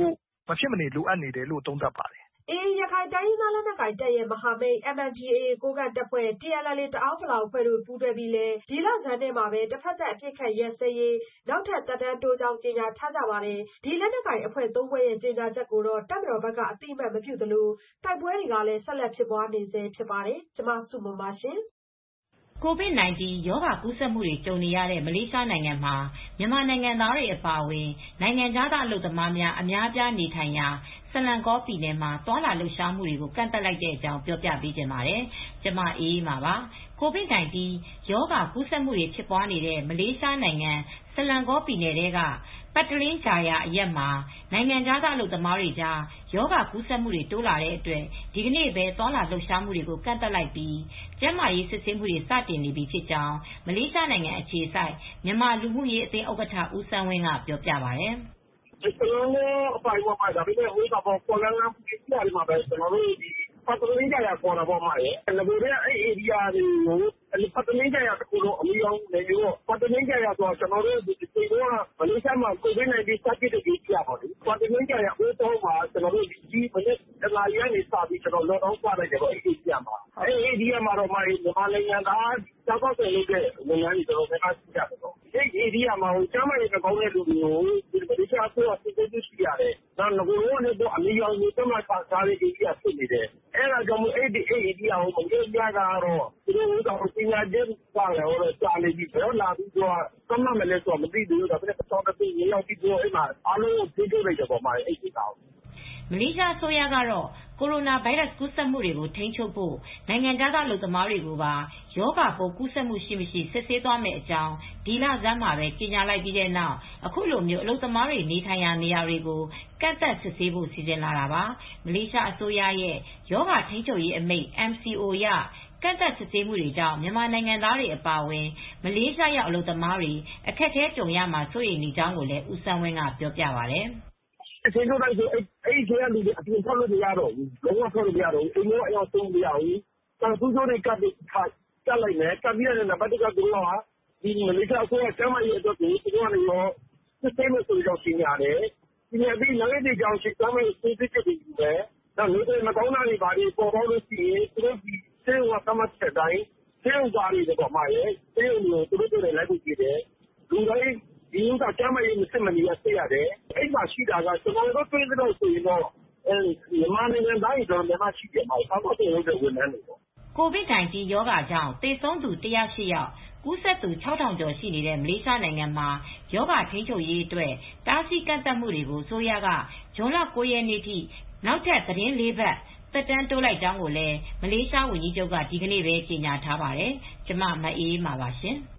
S7: မဖြစ်မနေလိုအပ်နေတယ်လို့သုံးသပ်ပါတယ်
S6: ။အေအေရခိုင်တိုင်းရင်းသားလက်နက်ကိုင်တပ်ရဲ့မဟာမိတ် M N D A A ကိုးကန့်တပ်ဖွဲ့ T N L A တအာင်းပလောင်အဖွဲ့တို့ပူးတွဲပြီးလည်းဒီလဆန်းထဲမှာပဲတစ်ဖက်သက်အပစ်အခတ်ရပ်စဲရေးနောက်ထပ်သက်တမ်းတိုးကြောင်းကြေညာထားကြပါတယ်။ဒီလက်နက်ကိုင်အဖွဲ့သုံးဖွဲ့ရဲ့ကြေညာချက်ကိုတော့တပ်မတော်ဘက်ကအသိအမှတ်မပြုသလိုတိုက်ပွဲတွေကလည်းဆက်လက်ဖြစ်ပွားနေဆဲဖြစ်ပါတယ်။ကျွန်မစုမပါရှင်။
S9: ကိုဗစ် ၁၉ ရောဂါကူးစက်မှုတွေကြုံနေရတဲ့မလေးရှားနိုင်ငံမှာမြန်မာနိုင်ငံသားတွေအပါအဝင်နိုင်ငံခြားသားအလုပ်သမားများအများအပြားနေထိုင်ရာဆလန်ကောပြည်နယ်မှာသွာလာလှုပ်ရှားမှုတွေကိုကန့်သတ်လိုက်တဲ့အကြောင်းပြောပြပေးချင်ပါတယ်။ကျမအေးအေးမာပါ။ကိုဗစ် ၁၉ ရောဂါကူးစက်မှုတွေဖြစ်ပွားနေတဲ့မလေးရှားနိုင်ငံဆလန်ကောပြည်နယ်ထဲကပတ်တလင်းဂျာယာအရက်မှာနိုင်ငံခြားသားအလုပ်သမားတွေကြားရောဂါကူးစက်မှုတွေတိုးလာတဲ့အတွက်ဒီကနေ့ပဲသွာလာလှုပ်ရှားမှုတွေကိုကန့်သတ်လိုက်ပြီးကျန်းမာရေးစစ်ဆေးမှုတွေစတင်နေပြီဖြစ်ကြောင်းမလေးရှားနိုင်ငံအခြေစိုက်မြန်မာလူမှုရေးအသင်းဥက္ကဋ္ဌဦးစန်းဝင်းကပြောပြပါတယ်
S10: ။ဒီကနေ့အပိုင်းမှာဒါပေမဲ့ဝေးတော့ပေါ်လာလာပြည်ပြည်မှာပဲကျွန်တော်တို့ဒီပတ်တလင်းဂျာယာပေါ်လာပေါ်မှာလေငါတို့ရဲ့အဲ့ area တွေကိုပတ်တလင်းဂျာယာတခုလုံးအမျိုးအောင်နေရောပတ်တလင်းဂျာယာဆိုကျွန်တော်တို့ဒီဒီကမလေးရှားမှာကိုဗစ် ၁၉ စတင်တဲ့ဒီပြပါလိပတ်တလင်းဂျာယာဦးတော့မှာကျွန်တော်တို့ဒီမနေ့တလာရီကနေစပြီးကျွန်တော်လောတော့ပွားလိုက်တယ်ပေါ့အဲ့ဒီပြမှာအဲ့ area မှာတော့မှမြန်မာနိုင်ငံသားတောက်တော့တယ်လို့တဲ့ဝန်ထမ်းတွေကျွန်တော်ကသိရတယ်ပေါ့ဒီ area မှာကျမ်းမာရေးကောင်းတဲ့လူမျိုးဒီမလေးရှားဆိုအစစ်စစ်ရှိရတယ်တော့ငကိုရောလည်းတော့အမျိုးအောင်မျိုးတမပါစားတဲ့ area ဖြစ်နေတယ်အဲ့ဒါကြောင့်အဲ့ဒီ area ကိုမကြည့်ကြတော့ဒီလိုတော့ပညာရေးပါလေဟိုစာလေးပြီးတော့လာပြီးတော့ကမ္ဘာမလဲဆိုမသိဘူးဒါပေမဲ့တော့တဲ့ရေရောက်ပြီးတော့အဲ့မှာအားလုံးကိုပြေးကြလိုက်တယ်ပေါ့မှာအဲ့ဒီကောင်
S9: မလေးရှားအစိုးရကတော့ကိုရိုနာဗိုင်းရပ်စ်ကူးစက်မှုတွေကိုထိန်းချုပ်ဖို့နိုင်ငံခြားသားလူသမားတွေကိုပါရောဂါပိုးကူးစက်မှုရှိမရှိစစ်ဆေးသွားမယ့်အကြောင်းဒီလဆန်းမှာပဲကြေညာလိုက်ပြီးတဲ့နောက်အခုလိုမျိုးအလုပ်သမားတွေနေထိုင်ရာနေရာတွေကိုကန့်သတ်စစ်ဆေးဖို့စီစဉ်လာတာပါမလေးရှားအစိုးရရဲ့ရောဂါထိန်းချုပ်ရေးအမိန့် M C O ရကန့်သတ်စစ်ဆေးမှုတွေကြောင့်မြန်မာနိုင်ငံသားတွေအပါအဝင်မလေးရှားရောက်အလုပ်သမားတွေအခက်အခဲကြုံရမှာစိုးရိမ်နေကြောင်းကိုလည်းဦးစန်းဝင်းကပြောပြပါတယ်
S10: အချင်းတို့တိုင်းဆိုအဲ့ဒီကလူတွေအပြင်ထွက်လို့မရတော့ဘူးလုံးဝထွက်လို့မရတော့ဘူးအိမ်ရောအရောက်ဆုံးမရဘူးတောင်သူတို့တွေကပ်ပြီးကပ်လိုက်မယ်ကပ်ပြီးတဲ့နောက်တစ်ခါတို့ကဒီမလေးရှားဆိုကျမရဲ့အတွက်ကိုသူတို့ကနေရောစစ်ဆေးမှုဆိုတော့ရှင်းရတယ်ဒီနေ့ဒီလည်းဒီကြောင့်ရှင်းကျမရဲ့စစ်စစ်တွေပြီးတယ်တော့လူတွေမကောင်းတာတွေပါပြီးပေါ်ပေါက်လို့ရှိရင်သူတို့ဒီစေဝါသမတ်တဲ့တိုင်းစေဝါတွေတော့မှာရဲ့စေဝါမျိုးသူတို့တွေလည်းလုပ်ကြည့်တယ်လူတိုင်းဒီဥစ္စာကျမရဲ့မစစ်မနေရသိရတယ်အဲ့မှာရှိတာကကျွန်တော်တို့တွေ့တဲ့ဆိုရင်တော့မြန်မာနိုင်ငံသားတွေတော့မြန်မာရှိတယ်မှာဆောက်တော့တဲ့ဝန်ထမ်းတွေပေါ့
S9: ကိုဗစ် ၁၉ ရောဂါကြောင့်သေဆုံးသူ၁၀၈ယောက်ကူးစက်သူ၆ထောင်ကျော်ရှိနေတဲ့မလေးရှားနိုင်ငံမှာရောဂါထိန်းချုပ်ရေးအတွက်တားဆီးကန့်သတ်မှုတွေကိုဆိုရကဇွန်လ၉ရက်နေ့ထိနောက်ထပ်သတင်း၄ပတ်သက်တမ်းတိုးလိုက်ကြောင်းကိုလည်းမလေးရှားဝန်ကြီးချုပ်ကဒီကနေ့ပဲကြေညာထားပါတယ်။ကျမမအေးအေးပါပါရှင်။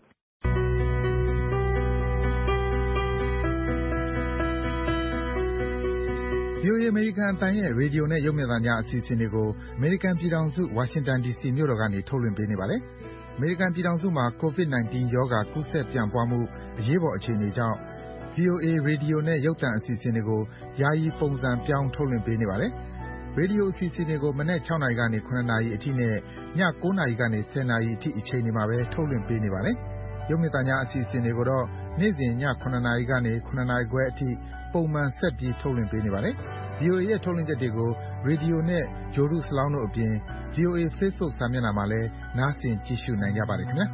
S11: ဗွီအိုအေ အမေရိကန်အသံရဲ့ရေဒီယိုနဲ့ရုပ်မြင်သံကြားအစီအစဉ်တွေကိုအမေရိကန်ပြည်ထောင်စုဝါရှင်တန်ဒီစီမြို့တော်ကနေထုတ်လွှင့်ပေးနေပါတယ်။အမေရိကန်ပြည်ထောင်စုမှာကိုဗစ် ၁၉ ရောဂါကူးစက်ပြန့်ပွားမှုအရေးပေါ်အခြေအနေကြောင့် ဗွီအိုအေ ရေဒီယိုနဲ့ရုပ်သံအစီအစဉ်တွေကိုယာယီပုံစံပြောင်းထုတ်လွှင့်ပေးနေပါတယ်။ရေဒီယိုအစီအစဉ်တွေကိုမနက်၆နာရီကနေ၇နာရီအထိနဲ့ည၉နာရီကနေ၁၀နာရီအထိအချိန်တွေမှာပဲထုတ်လွှင့်ပေးနေပါတယ်။ရုပ်မြင်သံကြားအစီအစဉ်တွေကိုတော့နေ့စဉ်ည၇နာရီကနေ၇နာရီခွဲအထိပုံမှန်ဆက်ပြီးထုတ်လွှင့်ပေးနေပါတယ်။ ဗွီအိုအေရဲ့ထုတ်လွှင့်ချက်တွေကိုရေဒီယိုနဲ့ဂြိုဟ်တုစလောင်းတို့အပြင် ဗွီအိုအေ Facebook စာမျက်နှာမှာလည်းနားဆင်ကြည့်ရှုနိုင်ကြပါတယ်ခင်ဗျာ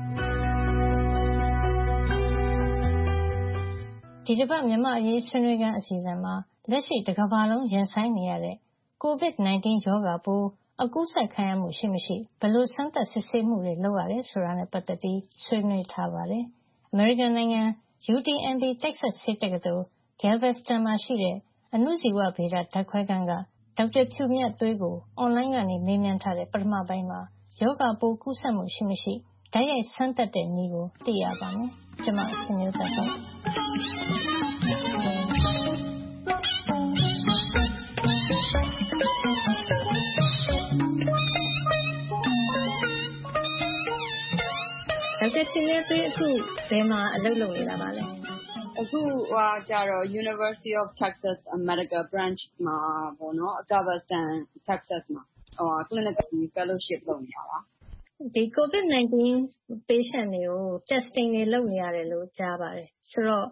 S12: ဒီတစ်ပတ်မြန်မာအရေးဆွေးနွေးခန်းအစီအစဉ်မှာလက်ရှိတစ်ကမ္ဘာလုံးရင်ဆိုင်နေရတဲ့ကိုဗစ် ၁၉ ရောဂါပိုးအကူးစက်ခံရမှုရှိမရှိဘယ်လိုစမ်းသပ်စစ်ဆေးမှုတွေလုပ်ရတယ်ဆိုတာနဲ့ပတ်သက်ပြီးဆွေးနွေးထားပါတယ်။ အမေရိကန်နိုင်ငံ U T M B Texas ဆေးတက္ကသိုလ် Galveston မှာရှိတဲ့အဏုဇီဝဗေဒဓာတ်ခွဲခန်းကဒေါက်တာဖြူမြတ်သွေးကိုအွန်လိုင်းကနေမေးမြန်းထားတဲ့ပထမပိုင်းမှာယောဂပိုးကူးစက်မှုရှိမရှိဓာတ်ရိုက်စမ်းသပ်တဲ့နည်းကိုသိရပါမယ်။ကျွန်မခင်မျိုးသက်ပါဒေါက်တာဖြူမြတ်သွေးအခုဘယ်မှာအလုပ်လုပ်နေတာပါလဲ
S13: အခုဟိုကျတော့ University of Texas Medical Branch မှာပေါ့နော် Galveston Texas မှာဟို clinical fellowship လုပ်နေတာပါ
S12: ဒီ ကိုဗစ် ၁၉ patient တွေကို testing တွေလုပ်နေရတယ်လို့ကြားပါတယ်ဆိုတော့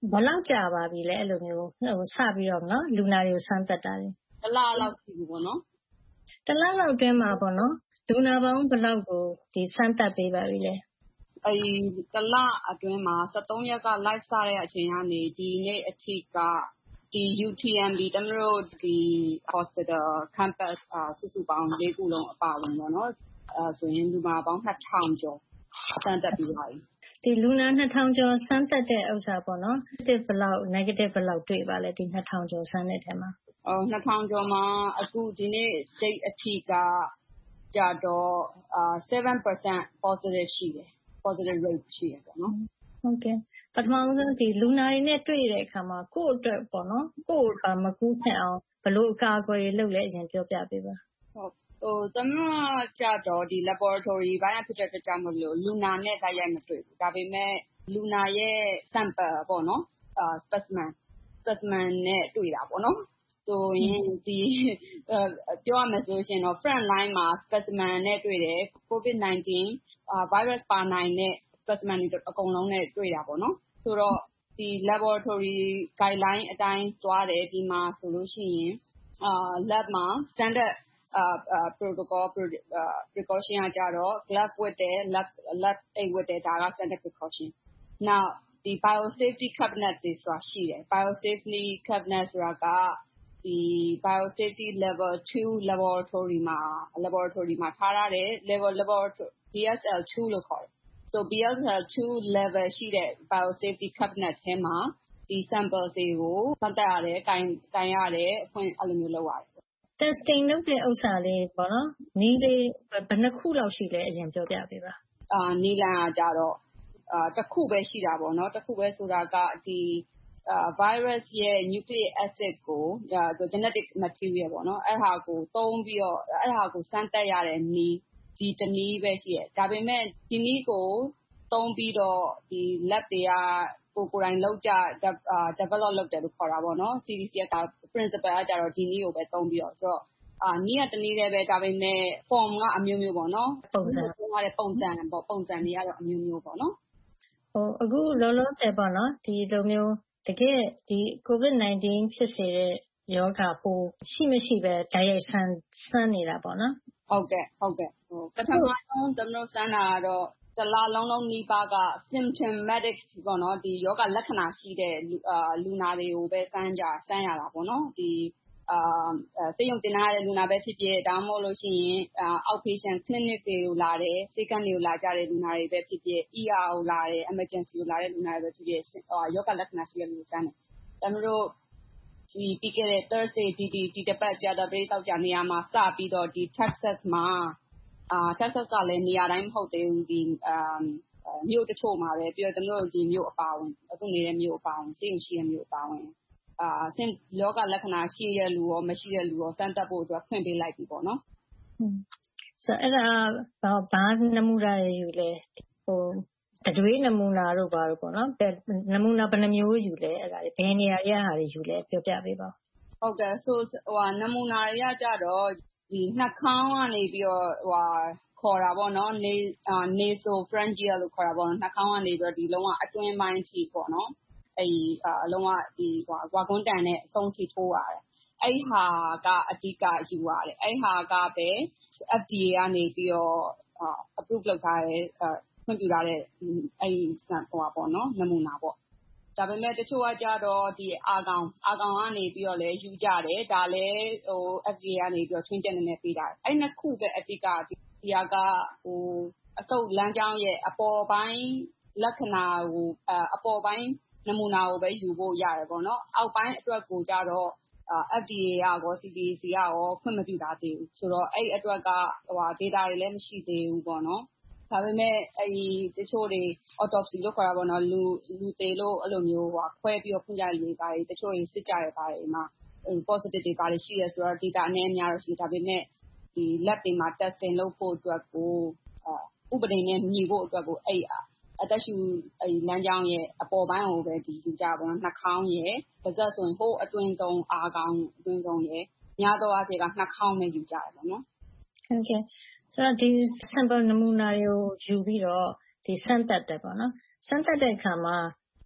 S12: ဘယ်လောက်ကြာပါပြီလဲအဲ့လိုမျိုးဟိုစပြီးတော့နော်လူနာတွေကိုစမ်းသပ်တာလေ
S13: တလလောက်ရှိပြီပေါ့နော်
S12: တလလောက်အတွင်းမှာပေါ့နော်လူနာပေါင်းဘယ်လောက်ကိုဒီစမ်းသပ်ပေးပါပြီလဲ
S13: အဲတလအတွင်းမှာ၁၃ရက်က live စတဲ့အချိန်ကနေဒီနေ့အထိကဒီ U T M B တမလို့ဒီ hospital campus စုစုပေါင်း၄ခုလုံးအပါဝင်ပေါ့နော်အဲဆိုရင်လူနာပေါင်းနှစ်ထောင်ကျော်စမ်းသပ်ပြီးပါပြီ
S12: ဒီလူနာနှစ်ထောင်ကျော်စမ်းသပ်တဲ့ဥစ္စာပေါ့နော် positive ဘယ်လောက် negative ဘယ်လောက်တွေ့ပါလဲဒီနှစ်ထောင်ကျော်စမ်းတဲ့ထဲမှာ
S13: အော်နှစ်ထောင်ကျော်မှာအခုဒီနေ့ date အထိကကြတော့အာ seven percent positive ရှိတယ် positive rate ရှိတယ်ပေါ့နော်
S12: ဟုတ်ကဲ့ပထမဆုံးဒီလူနာတွေနဲ့တွေ့တဲ့အခါမှာကိုယ့်အတွက်ပေါ့နော်ကိုယ့်ဘာမကူးဖြစ်အောင်ဘယ်လိုအကာအကွယ်တွေလုပ်လဲအရင်ပြောပြပေးပါ
S13: ဟုတ်ဟိုတမန်ကြတော့ဒီ laboratory ဘိုင်းဖြစ်တဲ့အတွက်ကြောင့်မလို့လူနာနဲ့တိုက်ရိုက်မတွေ့ဘူးဒါပေမဲ့လူနာရဲ့ sample ပေါ့နော်အာ specimen specimen နဲ့တွေ့တာပေါ့နော်ဆိုရင်ဒီပြောရမယ်ဆိုရင်တော့ front line မှာ specimen နဲ့တွေ့တယ် COVID nineteen virus ပါနိုင်တဲ့ specimen တွေအကုန်လုံးနဲ့တွေ့တာပေါ့နော်ဆိုတော့ဒီ laboratory guideline အတိုင်းသွားတယ်ဒီမှာဆိုလို့ရှိရင်အာ lab မှာ standard uh protocol precaution ကကြတော့ glove ဝတ်တယ် lab lab အိတ်ဝတ်တယ်ဒါက standard precaution now ဒီ biosafety cabinet တွေဆိုတာရှိတယ် biosafety cabinet ဆိုတာကဒီ biosafety level two laboratory မှာ laboratory မှာထားရတယ် level laboratory B S L two လို့ခေါ်တယ်ဆို B S L two level ရှိတဲ့ biosafety cabinet ထဲမှာဒီ sample တွေကိုစမ်းသပ်ရတယ်၊ကိုင်ရတယ်အဖွင့်အဲ့လိုမျိုးလုပ်ရတယ်
S12: testing လုပ်တဲ့ဥစ္စာလေးပေါ့နော်နီးလေးဘယ်နှခုလောက်ရှိလဲအရင်ပြောပြပေးပါ
S13: အာနီးလန်ကကြတော့အာတစ်ခုပဲရှိတာပေါ့နော်တစ်ခုပဲဆိုတာကဒီအာ virus ရဲ့ nucleic acid ကိုဒါ genetic material ပေါ့နော်အဲ့ဟာကိုသုံးပြီးတော့အဲ့ဟာကိုစမ်းသပ်ရတဲ့နီးဒီတနည်းပဲရှိတယ်ဒါပေမဲ့ဒီနည်းကိုသုံးပြီးတော့ဒီ lab တွေကကိုကိုယ်တိုင်လောက်ကြ develop လုပ်တယ်လို့ခေါ်တာပေါ့နော် C D C က principle ကကြတော့ဒီနည်းကိုပဲသုံးပြီးတော့ဆိုတော့အာနည်းကတနည်းလည်းပဲဒါပေမဲ့ form ကအမျိုးမျိုးပေါ့နော်
S12: ပုံစံ
S13: ပုံစံပုံစံပေါ့ပုံစံတွေကတော့အမျိုးမျိုးပေါ့နော်
S12: ဟိုအခုလောလောဆယ်ပေါ့နော်ဒီလိုမျိုးတကယ်ဒီ COVID nineteen ဖြစ်စေတဲ့ယောဂပိုးရှိမရှိပဲဓာတ်ရိုက်ဆန်းဆန်းနေတာပေါ့နော်
S13: ဟုတ်ကဲ့ဟုတ်ကဲ့ဟိုပထမဆုံးကျွန်တော်ဆန်းတာကတော့တလားလုံးလုံးနီးပါးက symptomatic ပေါ့နော်ဒီယောဂလက္ခဏာရှိတဲ့အာလူနာတွေကိုပဲစမ်းကြစမ်းရတာပေါ့နော်ဒီအာစေယုံတင်လာတဲ့လူနာပဲဖြစ်ဖြစ်ဒါမှမဟုတ်လို့ရှိရင် outpatient clinic တွေကိုလာတယ်စေကန်းတွေကိုလာကြတဲ့လူနာတွေပဲဖြစ်ဖြစ် E R ကိုလာတယ် emergency ကိုလာတဲ့လူနာတွေပဲဖြစ်ဖြစ်ယောဂလက္ခဏာရှိတဲ့လူတွေစမ်းတယ်ဒါမျိုးတို့ဒီပြီးခဲ့တဲ့ Thursday ဒီဒီဒီတစ်ပတ်ကြာသပတေးတောက်ကြနေရာမှာစပြီးတော့ဒီ Texas မှာအာ Texas ကလည်းနေရာတိုင်းမဟုတ်သေးဘူးဒီအာမြို့တချို့မှာပဲပြီးတော့ကျွန်တော်တို့ဒီမြို့အပါဝင်အခုနေတဲ့မြို့အပါဝင်စေယုံရှိတဲ့မြို့အပါဝင်အာဆင်လောကလက္ခဏာရှိရလူရောမရှိတဲ့လူရောစမ်းသပ်ဖို့အတွက်ဖွင့်ပေးလိုက်ပြီပေါ့နော်
S12: ။ဆိုအဲ့ဒါဘာဘာနမူနာတွေယူလဲဟိုတတွေးနမူနာတို့ဘာလို့ပေါ့နော်နမူနာဘယ်နှမျိုးယူလဲအဲ့ဒါတွေဘယ်နေရာရဟာတွေယူလဲပြောပြပေးပါ
S13: ။ဟုတ်ကဲ့ဆိုဟိုနမူနာတွေကကြတော့ဒီနှာခေါင်းကနေပြီးတော့ဟိုခေါ်တာပေါ့နော် nasopharyngeal လို့ခေါ်တာပေါ့နော်နှာခေါင်းကနေပြီးတော့ဒီလုံးဝအတွင်းပိုင်းအထိပေါ့နော်အဲ့အလုံးဝဒီဟိုဝါကွန်းတန်နဲ့အဆုံးထိထိုးရတယ်အဲ့ဟာကအဓိကယူရတယ်အဲ့ဟာကပဲ F D A ကနေပြီးတော့ approve လုပ်ထားတဲ့ခွင့်ပြုထားတဲ့အဲ့ဟိုပါပေါ့နော်နမူနာပေါ့ဒါပေမဲ့တချို့ကကြတော့ဒီအာကောင်အာကောင်ကနေပြီးတော့လည်းယူကြတယ်ဒါလည်းဟို F D A ကနေပြီးတော့ထွင်းချက်နည်းနည်းပေးတာအဲ့နှစ်ခုပဲအဓိကဒီဟာကဟိုအစုပ်လမ်းကြောင်းရဲ့အပေါ်ပိုင်းလက္ခဏာကိုအပေါ်ပိုင်းနမူနာကိုပဲယူဖို့ရတယ်ပေါ့နော်အောက်ပိုင်းအတွက်ကိုကြတော့ F D A ကရော C D C ကရောခွင့်မပြုထားသေးဘူးဆိုတော့အဲ့အတွက်ကဟို data တွေလည်းမရှိသေးဘူးပေါ့နော်ဒါပေမဲ့အဲ့တချို့တွေ autopsy လို့ခေါ်တာပေါ့နော်လူလူသေးလို့အဲ့လိုမျိုးဟိုခွဲပြီးတော့ဖွင့်ကြလူတွေပါတယ်တချို့တွေစစ်ကြရပါတယ်မှာ positive တွေပါတယ်ရှိရဆိုတော့ data အနည်းအများတော့ရှိဒါပေမဲ့ဒီ lab တွေမှာ testing လုပ်ဖို့အတွက်ကိုဥပဒေနဲ့ညီဖို့အတွက်ကိုအဲ့အသက်ရှူအဲ့လမ်းကြောင်းရဲ့အပေါ်ပိုင်းကိုပဲဒီယူကြပါတော့နှာခေါင်းရဲ့ပါးစပ်ဆိုရင်ဟိုအတွင်းဆုံးအာခေါင်းအတွင်းဆုံးရဲ့များသောအားဖြင့်ကနှာခေါင်းနဲ့ယူကြတယ်ပေါ့နော်
S12: ဟုတ်ကဲ့ဆိုတော့ဒီ sample နမူနာတွေကိုယူပြီးတော့ဒီစမ်းသပ်တယ်ပေါ့နော်စမ်းသပ်တဲ့အခါမှာပ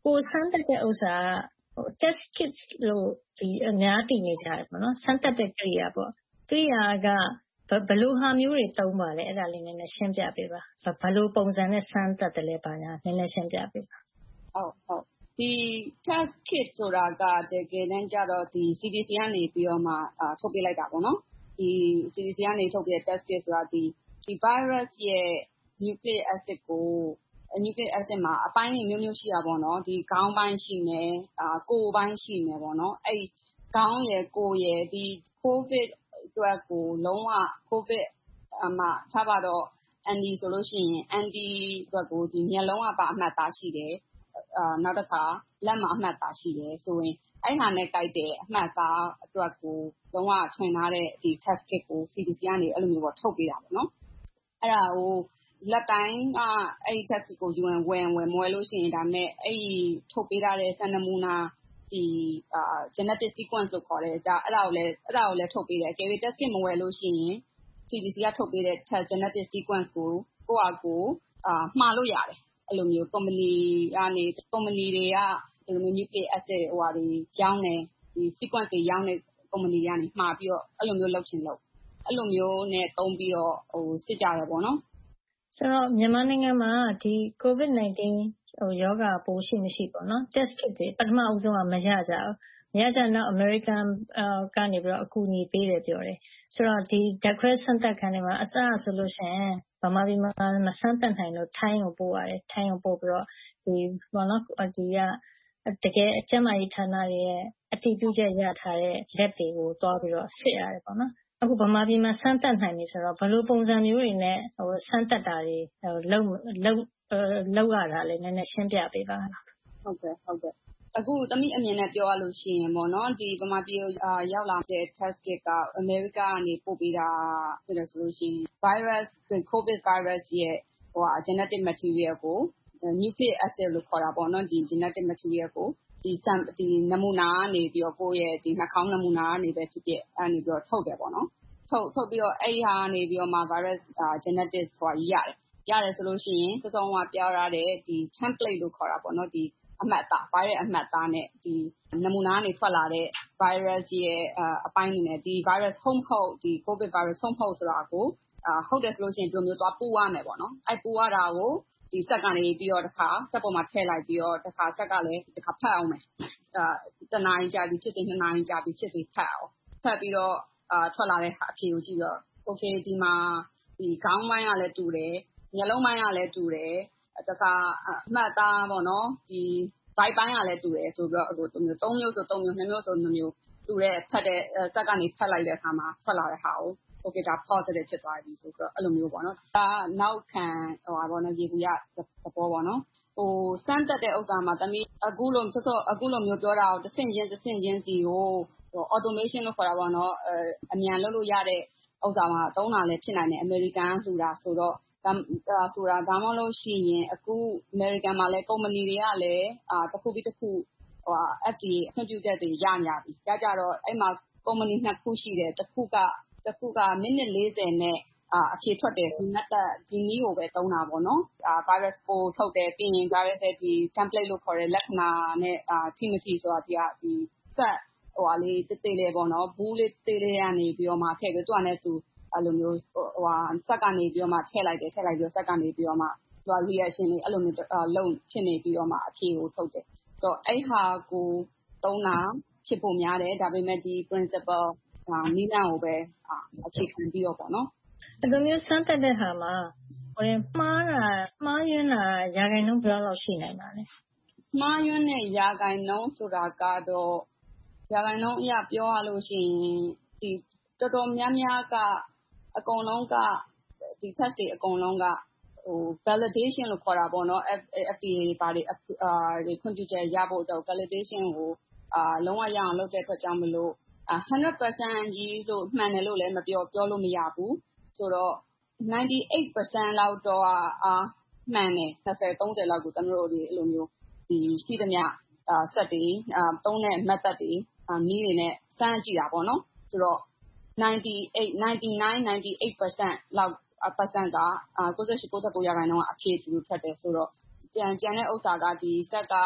S12: ကိုယ်စမ်းသပ်တဲ့ဥစ္စာက test kit လို့အများသိနေကြတယ်ပေါ့နော်။စမ်းသပ်တဲ့ကိရိယာပေါ့။ကိရိယာကဘယ်လိုဟာမျိုးတွေသုံးပါလဲ။အဲဒါလေးနည်းနည်းရှင်းပြပေးပါ။ဘယ်လိုပုံစံနဲ့စမ်းသပ်သလဲဘာညာနည်းနည်းရှင်းပြပေးပါ
S13: ။ဟုတ်ဟုတ်။ဒီ test kit ဆိုတာကတကယ်တမ်းကျတော့ဒီ C D C ကနေပြီးတော့မှထုတ်ပေးလိုက်တာပေါ့နော်။ဒီ C D C ကနေထုတ်ပေးတဲ့ test kit ဆိုတာဒီဒီ virus ရဲ့ nucleic acid ကို nucleic acid မှာအပိုင်းတွေမျိုးမျိုးရှိတာပေါ့နော်ဒီခေါင်းပိုင်းရှိမယ်အာကိုယ်ပိုင်းရှိမယ်ပေါ့နော်အဲ့ခေါင်းရယ်ကိုယ်ရယ်ဒီ covid အတွက်ကိုလုံးဝ covid အမှထားပါတော့ anti ဆိုလို့ရှိရင် anti အတွက်ကိုဒီမျက်လုံးကပါအမှတ်သားရှိတယ်အာနောက်တစ်ခါလက်မှာအမှတ်သားရှိတယ်ဆိုရင်အဲ့ဟာနဲ့ကြိုက်တဲ့အမှတ်သားအတွက်ကိုလုံးဝထွင်ထားတဲ့ဒီ test kit ကို C D C ကနေအဲ့လိုမျိုးပေါ့ထုတ်ပေးတာပေါ့နော်အဲ့ဒါကိုလက်တိုင်းကအဲ့ဒီ test kit ကိုယူရင်ဝယ်ဝယ်မဝယ်လို့ရှိရင်ဒါမဲ့အဲ့ဒီထုတ်ပေးထားတဲ့စံနမူနာဒီအာ genetic sequence လို့ခေါ်တယ်ဒါအဲ့ဒါကိုလည်းအဲ့ဒါကိုလည်းထုတ်ပေးတယ်အကယ်၍ test kit မဝယ်လို့ရှိရင် C D C ကထုတ်ပေးတဲ့ genetic sequence ကိုကိုယ့်အကိုအာမှားလို့ရတယ်အဲ့လိုမျိုး company ကနေ company တွေကဒီလိုမျိုး nucleic acid ဟိုဟာတွေရောင်းတယ်ဒီ sequence တွေရောင်းတဲ့ company တွေကနေမှာပြီးတော့အဲ့လိုမျိုးလုပ်ချင်လို့အဲ့လိုမျိုးနဲ့တုံးပြီးတော့ဟိုစစ်ကြရပေါ့နော်
S12: ဆိုတော့မြန်မာနိုင်ငံမှာဒီ covid nineteen ဟိုယောဂပိုးရှိမရှိပေါ့နော် test kit တွေပထမအဆုံးကမရကြဘူးမရကြတော့ American ကနေပြီးတော့အကူအညီပေးတယ်ပြောတယ်ဆိုတော့ဒီဓာတ်ခွဲစမ်းသပ်ခန်းတွေမှာအစအဆိုလို့ရှိရင်ဗမာပြည်မှာမစမ်းသပ်နိုင်လို့ထိုင်းကိုပို့ရတယ်ထိုင်းကိုပို့ပြီးတော့ဒီဘောနော်ဒီကတကယ်အကျန်းမာရေးဌာနရဲ့အတည်ပြုချက်ရထားတဲ့ lab တွေကိုတွားပြီးတော့စစ်ရတယ်ပေါ့နော်အခုဗမာပြည်မှာစမ်းသပ်နိုင်ပြီဆိုတော့ဘယ်လိုပုံစံမျိုးတွေနဲ့ဟိုစမ်းသပ်တာတွေလုံလုံလောက်ရတာလဲနည်းနည်းရှင်းပြပေးပါ
S13: ဟုတ်ကဲ့ဟုတ်ကဲ့အခုသမီးအမြင်နဲ့ပြောရလို့ရှိရင်ပေါ့နော်ဒီဗမာပြည်ရောက်လာတဲ့ test kit ကအမေရိကကနေပို့ပေးတာဆိုတော့ဆိုလို့ရှိရင် virus ဒီ covid virus ရဲ့ဟို genetic material ကို nucleic acid လို့ခေါ်တာပေါ့နော်ဒီ genetic material ကိုဒီစံဒီနမူနာကနေပြီးတော့ကိုယ့်ရဲ့ဒီနှာခေါင်းနမူနာကနေပဲဖြစ်ဖြစ်အဲ့နေပြီးတော့ထုတ်တယ်ပေါ့နော်ထုတ်ထုတ်ပြီးတော့အဲ့ဟာနေပြီးတော့မှ virus genetic ဆိုတာရတယ်ရတယ်ဆိုလို့ရှိရင်စစုံကပြောရတဲ့ဒီ template လို့ခေါ်တာပေါ့နော်ဒီအမှတ်အသား virus အမှတ်အသားနဲ့ဒီနမူနာကနေထွက်လာတဲ့ virus ရဲ့အပိုင်းတွေနဲ့ဒီ virus ဟုတ်ဟုတ်ဒီ covid virus ဟုတ်ဟုတ်ဆိုတာကိုဟုတ်တယ်ဆိုလို့ရှိရင်ဒီလိုမျိုးသွားပူရမယ်ပေါ့နော်အဲ့ပူရတာကိုဒီဆက်ကနေပြီးတော့တစ်ခါဆက်ပေါ်မှာထည့်လိုက်ပြီးတော့တစ်ခါဆက်ကလည်းတစ်ခါဖတ်အောင်မယ်အာတနားကြာပြီးဖြစ်စေနှစ်နာရီကြာပြီးဖြစ်စေဖတ်အောင်ဖတ်ပြီးတော့အာထွက်လာတဲ့အဖြေကိုကြည့်တော့ okay ဒီမှာဒီခေါင်းပိုင်းကလည်းတူတယ်မျက်လုံးပိုင်းကလည်းတူတယ်တခါအမှတ်သားပေါ့နော်ဒီ byte ပိုင်းကလည်းတူတယ်ဆိုပြီးတော့အခုသုံးမျိုးသုံးမျိုးဆိုသုံးမျိုးနှစ်မျိုးဆိုနှစ်မျိုးတူတဲ့ဖတ်တဲ့စက်ကနေဖတ်လိုက်တဲ့အခါမှာထွက်လာတဲ့ဟာကိုokay ဒါ positive ဖြစ်သွားပြီဆိုတော့အဲ့လိုမျိုးပေါ့နော်ဒါနောက်ခံဟိုပါပေါ့နော်ရေဘူးရသဘောပေါ့နော်ဟိုစမ်းတက်တဲ့ဥစ္စာမှာတမီးအခုလိုစောစောအခုလိုမျိုးပြောတာကိုတစ်ဆင့်ချင်းတစ်ဆင့်ချင်းစီကိုဟို automation လို့ခေါ်တာပေါ့နော်အဲအမြန်လုပ်လို့ရတဲ့ဥစ္စာမှာသုံးတာလည်းဖြစ်နိုင်တယ်အမေရိကန်ကလှူတာဆိုတော့ဒါဆိုတာဒါမှမဟုတ်ရှိရင်အခုအမေရိကန်မှာလည်းကုမ္ပဏီတွေကလည်းအာတစ်ခုပြီးတစ်ခုဟို F D A ခွင့်ပြုချက်တွေရညာပြီဒါကြတော့အဲ့မှာကုမ္ပဏီနှစ်ခုရှိတယ်တစ်ခုကတစ်ခုကမိနစ်လေးဆယ်နဲ့အာအဖြေထွက်တယ်ဒီနက်တက်ဒီနည်းကိုပဲသုံးတာပေါ့နော်အာ virus ကိုထုတ်တယ်ပြီးရင် virus ရဲ့ဒီ template လို့ခေါ်တဲ့လက္ခဏာနဲ့အာထိမထိဆိုတာဒီကဒီဆက်ဟိုဟာလေးတေးသေးလေးပေါ့နော်ဘူးလေးတေးလေးရနေပြီးတော့မှထည့်ပြီးသူကလည်းသူအဲ့လိုမျိုးဟိုဟာစက်ကနေပြီးတော့မှထည့်လိုက်တယ်ထည့်လိုက်ပြီးတော့စက်ကနေပြီးတော့မှသူက reaction တွေအဲ့လိုမျိုးလုံးဖြစ်နေပြီးတော့မှအဖြေကိုထုတ်တယ်ဆိုတော့အဲ့ဟာကိုသုံးတာဖြစ်ဖို့များတယ်ဒါပေမဲ့ဒီ principle အာနီးလန်းကိုပဲအခြေခံပြီးတော့ပေါ့နော်
S12: အဲ့လိုမျိုးစမ်းသပ်တဲ့ဟာမှာဟိုရင်မှားတာမှားယွင်းတာရာခိုင်နှုန်းဘယ်လောက်ရှိနိုင်ပါလဲ
S13: မှားယွင်းတဲ့ရာခိုင်နှုန်းဆိုတာကတော့ရာခိုင်နှုန်းအရပြောရလို့ရှိရင်ဒီတော်တော်များများကအကုန်လုံးကဒီ test တွေအကုန်လုံးကဟို validation လို့ခေါ်တာပေါ့နော် F D A ဘာတွေအာတွေခွင့်ပြုချက်ရဖို့တော့ validation ကိုအာလုံးဝရအောင်လုပ်တဲ့အတွက်ကြောင့်မလို့one hundred percent ကြီးလို့မှန်တယ်လို့လည်းမပြောပြောလို့မရဘူးဆိုတော့ninety-eight percent လောက်တော့အာမှန်တယ်twenty thirtyလောက်ကိုကျွန်တော်တို့ဒီအဲ့လိုမျိုးဒီရှိသမျှအာဆက်တွေအာသုံးတဲ့ method တွေအာနည်းတွေနဲ့စမ်းကြည့်တာပေါ့နော်ဆိုတော့ninety-eight ninety-nine ninety-eight percent လောက် percent ကအာninety-eight ninety-nineရာခိုင်နှုန်းကအဖြေတူထွက်တယ်ဆိုတော့ကြံကြံတဲ့ဥစ္စာကဒီဆက်က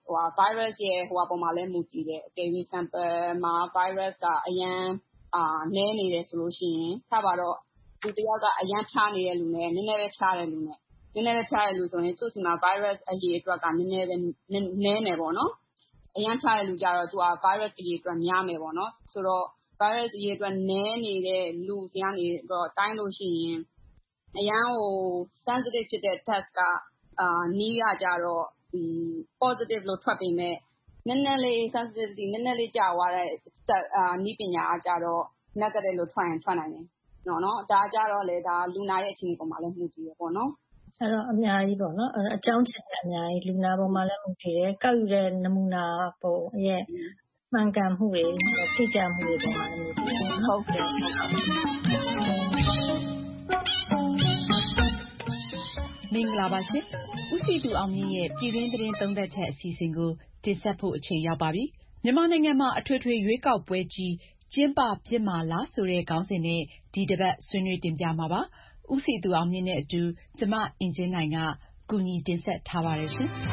S13: virus ရဲ့ဟိုအပေါ်မှာလည်းမူတည်တယ်။ အကယ်၍ sample မှာ virus ကအရမ်းနည်းနေတယ်ဆိုလို့ရှိရင်ထားပါတော့လူတယောက်ကအရမ်းဖျားနေတဲ့လူနဲ့နည်းနည်းပဲဖျားတဲ့လူနဲ့နည်းနည်းပဲဖျားတဲ့လူဆိုရင်သူ့ဆီမှာ virus အရေအတွက်ကနည်းနည်းပဲနည်းနေပေါ့နော်။အရမ်းဖျားတဲ့လူကြတော့သူက virus အရေအတွက်များမယ်ပေါ့နော်။ဆိုတော့ virus အရေအတွက်နည်းနေတဲ့လူဆီကနေတော့တိုင်းလို့ရှိရင်အရမ်းဟို sensitive ဖြစ်တဲ့ test ကအာနီးရကြတော့ဒီ positive လို့ထွက်ပေမဲ့နည်းနည်းလေး sensitivity နည်းနည်းလေးကြာသွားတဲ့အာနီးပညာအကြတော့ negative လို့ထွက်ရင်ထွက်နိုင်တယ်။နော်နော်ဒါကြတော့လေဒါလူနာရဲ့အခြေအနေပေါ်မှာလည်းမူတည်တယ်ပေါ့နော်
S12: ။အဲ့တော့အများကြီးပေါ့နော်အကြောင်းချက်အများကြီးလူနာပေါ်မှာလည်းမူတည်တယ်။ကောက်ယူတဲ့နမူနာပုံရဲ့မှန်ကန်မှုတွေထိကြမှုတွေပေါ်မှာလည်းမူတည်တယ်။ဟုတ်ကဲ့။
S4: မင်္ဂလာပါရှင်။ဦးစည်သူအောင်မြင့်ရဲ့ပြည်တွင်းသတင်းသုံးသပ်ချက်အစီအစဉ်ကိုတင်ဆက်ဖို့အချိန်ရောက်ပါပြီ။မြန်မာနိုင်ငံမှာအထွေထွေရွေးကောက်ပွဲကြီးကျင်းပဖြစ်မှာလားဆိုတဲ့ခေါင်းစဉ်နဲ့ဒီတစ်ပတ်ဆွေးနွေးတင်ပြမှာပါ။ဦးစည်သူအောင်မြင့်နဲ့အတူကျမအင်ကြင်းနိုင်ကကူညီတင်ဆက်ထားပါတယ်ရှင်။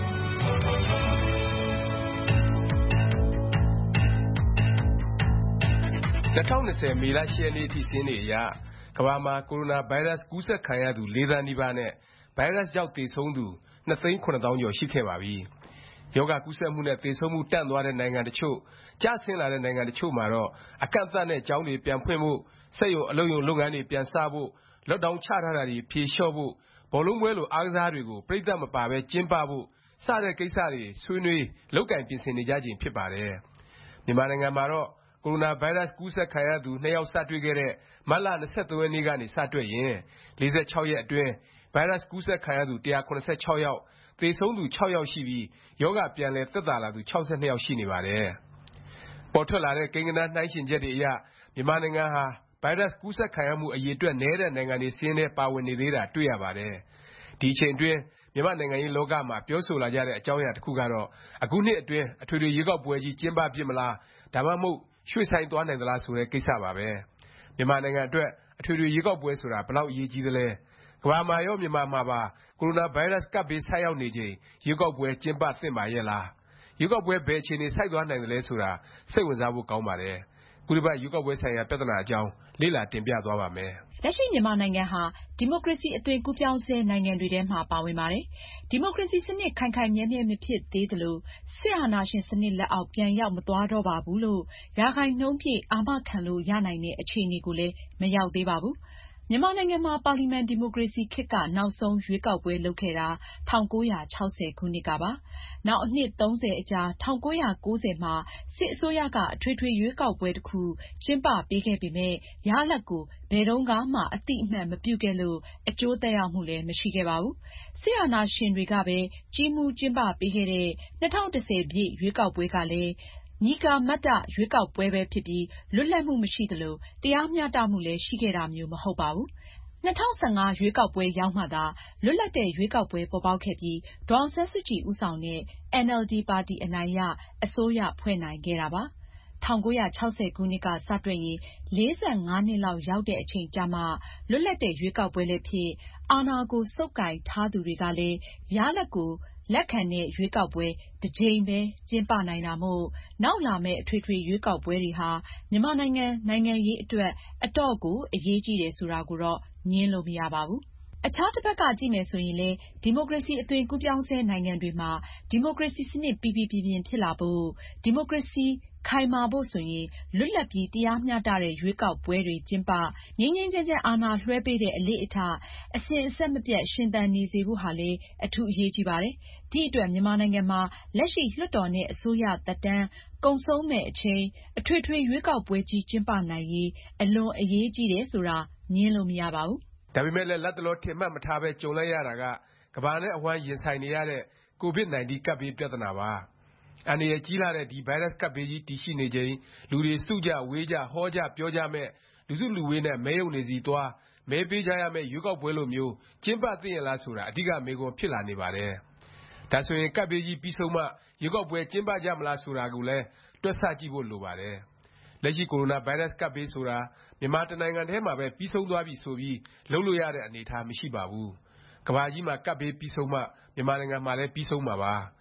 S14: ၂၀၂၀မေလ၈ရက်နေ့အထိစာရင်းတွေအရကမ္ဘာမှာကိုရိုနာဗိုင်းရပ်စ်ကူးစက်ခံရသူလေးသန်းနီးပါးနဲ့ဗိုင်းရပ်စ်ကြောင့်သေဆုံးသူနှစ်သိန်းခုနှစ်သောင်းကျော်ရှိခဲ့ပါပြီ။ရောဂါကူးစက်မှုနဲ့သေဆုံးမှုတန့်သွားတဲ့နိုင်ငံတစ်ချို့ကျဆင်းလာတဲ့နိုင်ငံတစ်ချို့မှာတော့အကန့်အသတ်နဲ့ကျောင်းတွေပြန်ဖွင့်ဖို့စက်ရုံအလုပ်ရုံလုပ်ငန်းတွေပြန်စဖို့လော့ဒေါင်းချထားတာတွေဖြေလျှော့ဖို့ဘောလုံးပွဲလိုအားကစားတွေကိုပရိသတ်မပါပဲကျင်းပဖို့စတဲ့ကိစ္စတွေဆွေးနွေးလုပ်ကိုင်ပြင်ဆင်နေကြချိန်ဖြစ်ပါတယ်။မြန်မာနိုင်ငံမှာတော့ကိုရိုနာဗိုင်းရပ်စ်ကူးစက်ခံရသူနှစ်ယောက်စတွေ့ခဲ့တဲ့မတ်လ၂၃ရက်နေ့ကနေစတွေ့ရင်၄၆ရက်အတွင်းဗိုင်းရပ်စ်ကူးစက်ခံရသူ၁၇၆ယောက်သေဆုံးသူ၆ယောက်ရှိပြီးရောဂါပြန်လည်သက်သာလာသူ၆၂ယောက်ရှိနေပါတယ်။ပေါ်ထွက်လာတဲ့ကိန်းဂဏန်းနှိုင်းယှဉ်ချက်တွေအရမြန်မာနိုင်ငံဟာဗိုင်းရပ်စ်ကူးစက်ခံရမှုအရေအတွက်နည်းတဲ့နိုင်ငံတွေစာရင်းထဲပါဝင်နေသေးတာတွေ့ရပါတယ်။ဒီအချိန်အတွင်းမြန်မာ့နိုင်ငံရေးလောကမှာပြောဆိုလာကြတဲ့အကြောင်းအရာတစ်ခုကတော့အခုနှစ်အတွင်းအထွေထွေရွေးကောက်ပွဲကြီးကျင်းပဖြစ်မလားဒါမှမဟုတ်ရွှေ့ဆိုင်းသွားနိုင်သလားဆိုတဲ့ကိစ္စပါပဲ။မြန်မာနိုင်ငံအတွက်အထွေထွေရွေးကောက်ပွဲဆိုတာဘယ်လောက်အရေးကြီးသလဲ။ကမ္ဘာမှာရောမြန်မာမှာပါကိုရိုနာဗိုင်းရပ်စ်ကပ်ဘေးဆိုက်ရောက်နေချိန်ရွေးကောက်ပွဲကျင်းပသင့်ပါရဲ့လား။ရွေးကောက်ပွဲဘယ်အခြေအနေဆိုက်သွားနိုင်သလဲဆိုတာစိတ်ဝင်စားဖို့ကောင်းပါတယ်။ခုတစ်ပတ်ရွေးကောက်ပွဲဆိုင်ရာပြဿနာအကြောင်းလေ့လာတင်ပြသွားပါ့မယ်
S4: ။လက်ရှိမြန်မာနိုင်ငံဟာဒီမိုကရေစီအသွင်ကူးပြောင်းဆဲနိုင်ငံတွေထဲမှာပါဝင်ပါတယ်။ဒီမိုကရေစီစနစ်ခိုင်ခိုင်မြဲမြဲမဖြစ်သေးသလိုစစ်အာဏာရှင်စနစ်လက်အောက်ပြန်ရောက်မသွားတော့ပါဘူးလို့ရာခိုင်နှုန်းပြည့်အာမခံလို့ရနိုင်တဲ့အခြေအနေကိုလည်းမရောက်သေးပါဘူး။မြန်မာနိုင်ငံမှာပါလီမန်ဒီမိုကရေစီခေတ်ကနောက်ဆုံးရွေးကောက်ပွဲလုပ်ခဲ့တာ၁၉၆၀ခုနှစ်ကပါ။နောက်အနှစ်သုံးဆယ်အကြာ၁၉၉၀မှာစစ်အစိုးရကအထွေထွေရွေးကောက်ပွဲတစ်ခုကျင်းပပေးခဲ့ပေမယ့်ရလဒ်ကိုဘယ်တုန်းကမှအသိအမှတ်မပြုခဲ့လို့အကျိုးသက်ရောက်မှုလည်းမရှိခဲ့ပါဘူး။စစ်အာဏာရှင်တွေကပဲကြီးမှူးကျင်းပပေးခဲ့တဲ့၂၀၁၀ပြည့်ရွေးကောက်ပွဲကလည်းညီကာမတ္တရွေးကောက်ပွဲပဲဖြစ်ပြီးလွတ်လပ်မှုမရှိသလိုတရားမျှတမှုလည်းရှိခဲ့တာမျိုးမဟုတ်ပါဘူး။၂၀၁၅ရွေးကောက်ပွဲရောက်မှသာလွတ်လပ်တဲ့ရွေးကောက်ပွဲပေါ်ပေါက်ခဲ့ပြီးဒေါ်အောင်ဆန်းစုကြည်ဦးဆောင်တဲ့အင်န်အယ်လ်ဒီပါတီအနိုင်ရအစိုးရဖွဲ့နိုင်ခဲ့တာပါ။၁၉၆၀ခုနှစ်ကစတွက်ရင်လေးဆယ့်ငါးနှစ်လောက်ရောက်တဲ့အချိန်ကျမှလွတ်လပ်တဲ့ရွေးကောက်ပွဲလည်းဖြစ်အာဏာကိုဆုပ်ကိုင်ထားသူတွေကလည်းရလဒ်ကိုလက်ခံတဲ့ရွေးကောက်ပွဲတစ်ကြိမ်ပဲကျင်းပနိုင်တာမို့နောက်လာမယ့်အထွေထွေရွေးကောက်ပွဲတွေဟာမြန်မာနိုင်ငံနိုင်ငံရေးအတွက်အတော့်ကိုအရေးကြီးတယ်ဆိုတာကိုတော့ငြင်းလို့မရပါဘူး။အခြားတစ်ဖက်ကကြည့်မယ်ဆိုရင်လည်းဒီမိုကရေစီအသွင်ကူးပြောင်းဆဲနိုင်ငံတွေမှာဒီမိုကရေစီစနစ်ပီပီပြင်ပြင်ဖြစ်လာဖို့ဒီမိုကရေစီခိုင်မာဖို့ဆိုရင်လွတ်လပ်ပြီးတရားမျှတတဲ့ရွေးကောက်ပွဲတွေကျင်းပငြိမ်းငြိမ်းချမ်းချမ်းအာဏာလွှဲပေးတဲ့အလေ့အထအစဉ်အဆက်မပြတ်ရှင်သန်နေစေဖို့ဟာလည်းအထူးအရေးကြီးပါတယ်။ဒီအတွက်မြန်မာနိုင်ငံမှာလက်ရှိလွှတ်တော်နဲ့အစိုးရသက်တမ်းကုန်ဆုံးမယ့်အချိန်အထွေထွေရွေးကောက်ပွဲကြီးကျင်းပနိုင်ရေးအလွန်အရေးကြီးတယ်ဆိုတာငြင်းလို့မရပါဘူး
S14: ။ဒါပေမဲ့လည်းလတ်တလောထင်မှတ်မထားပဲကြုံလိုက်ရတာကကမ္ဘာနဲ့အဝှမ်းရင်ဆိုင်နေရတဲ့ကိုဗစ်၁၉ကပ်ဘေးပြဿနာပါ။အန္တရာယ်ကြီးလာတဲ့ဒီဗိုင်းရပ်စ်ကပ်ဘေးကြီးတည်ရှိနေချိန်လူတွေစုကြဝေးကြဟောကြပြောကြမယ့်လူစုလူဝေးနဲ့မဲရုံတွေစီသွားမဲပေးကြရမယ့်ရွေးကောက်ပွဲလိုမျိုးကျင်းပသင့်ရဲ့လားဆိုတာအဓိကမေးခွန်းဖြစ်လာနေပါတယ်။ဒါဆိုရင်ကပ်ဘေးကြီးပြီးဆုံးမှရွေးကောက်ပွဲကျင်းပကြမလားဆိုတာကိုလည်းတွက်ဆကြည့်ဖို့လိုပါတယ်။လက်ရှိကိုရိုနာဗိုင်းရပ်စ်ကပ်ဘေးဆိုတာမြန်မာတစ်နိုင်ငံထဲမှာပဲပြီးဆုံးသွားပြီဆိုပြီးလုပ်လို့ရတဲ့အနေအထားမရှိပါဘူး။ကမ္ဘာကြီးမှာကပ်ဘေးပြီးဆုံးမှမြန်မာနိုင်ငံမှာလည်းပြီးဆုံးမှာပါ။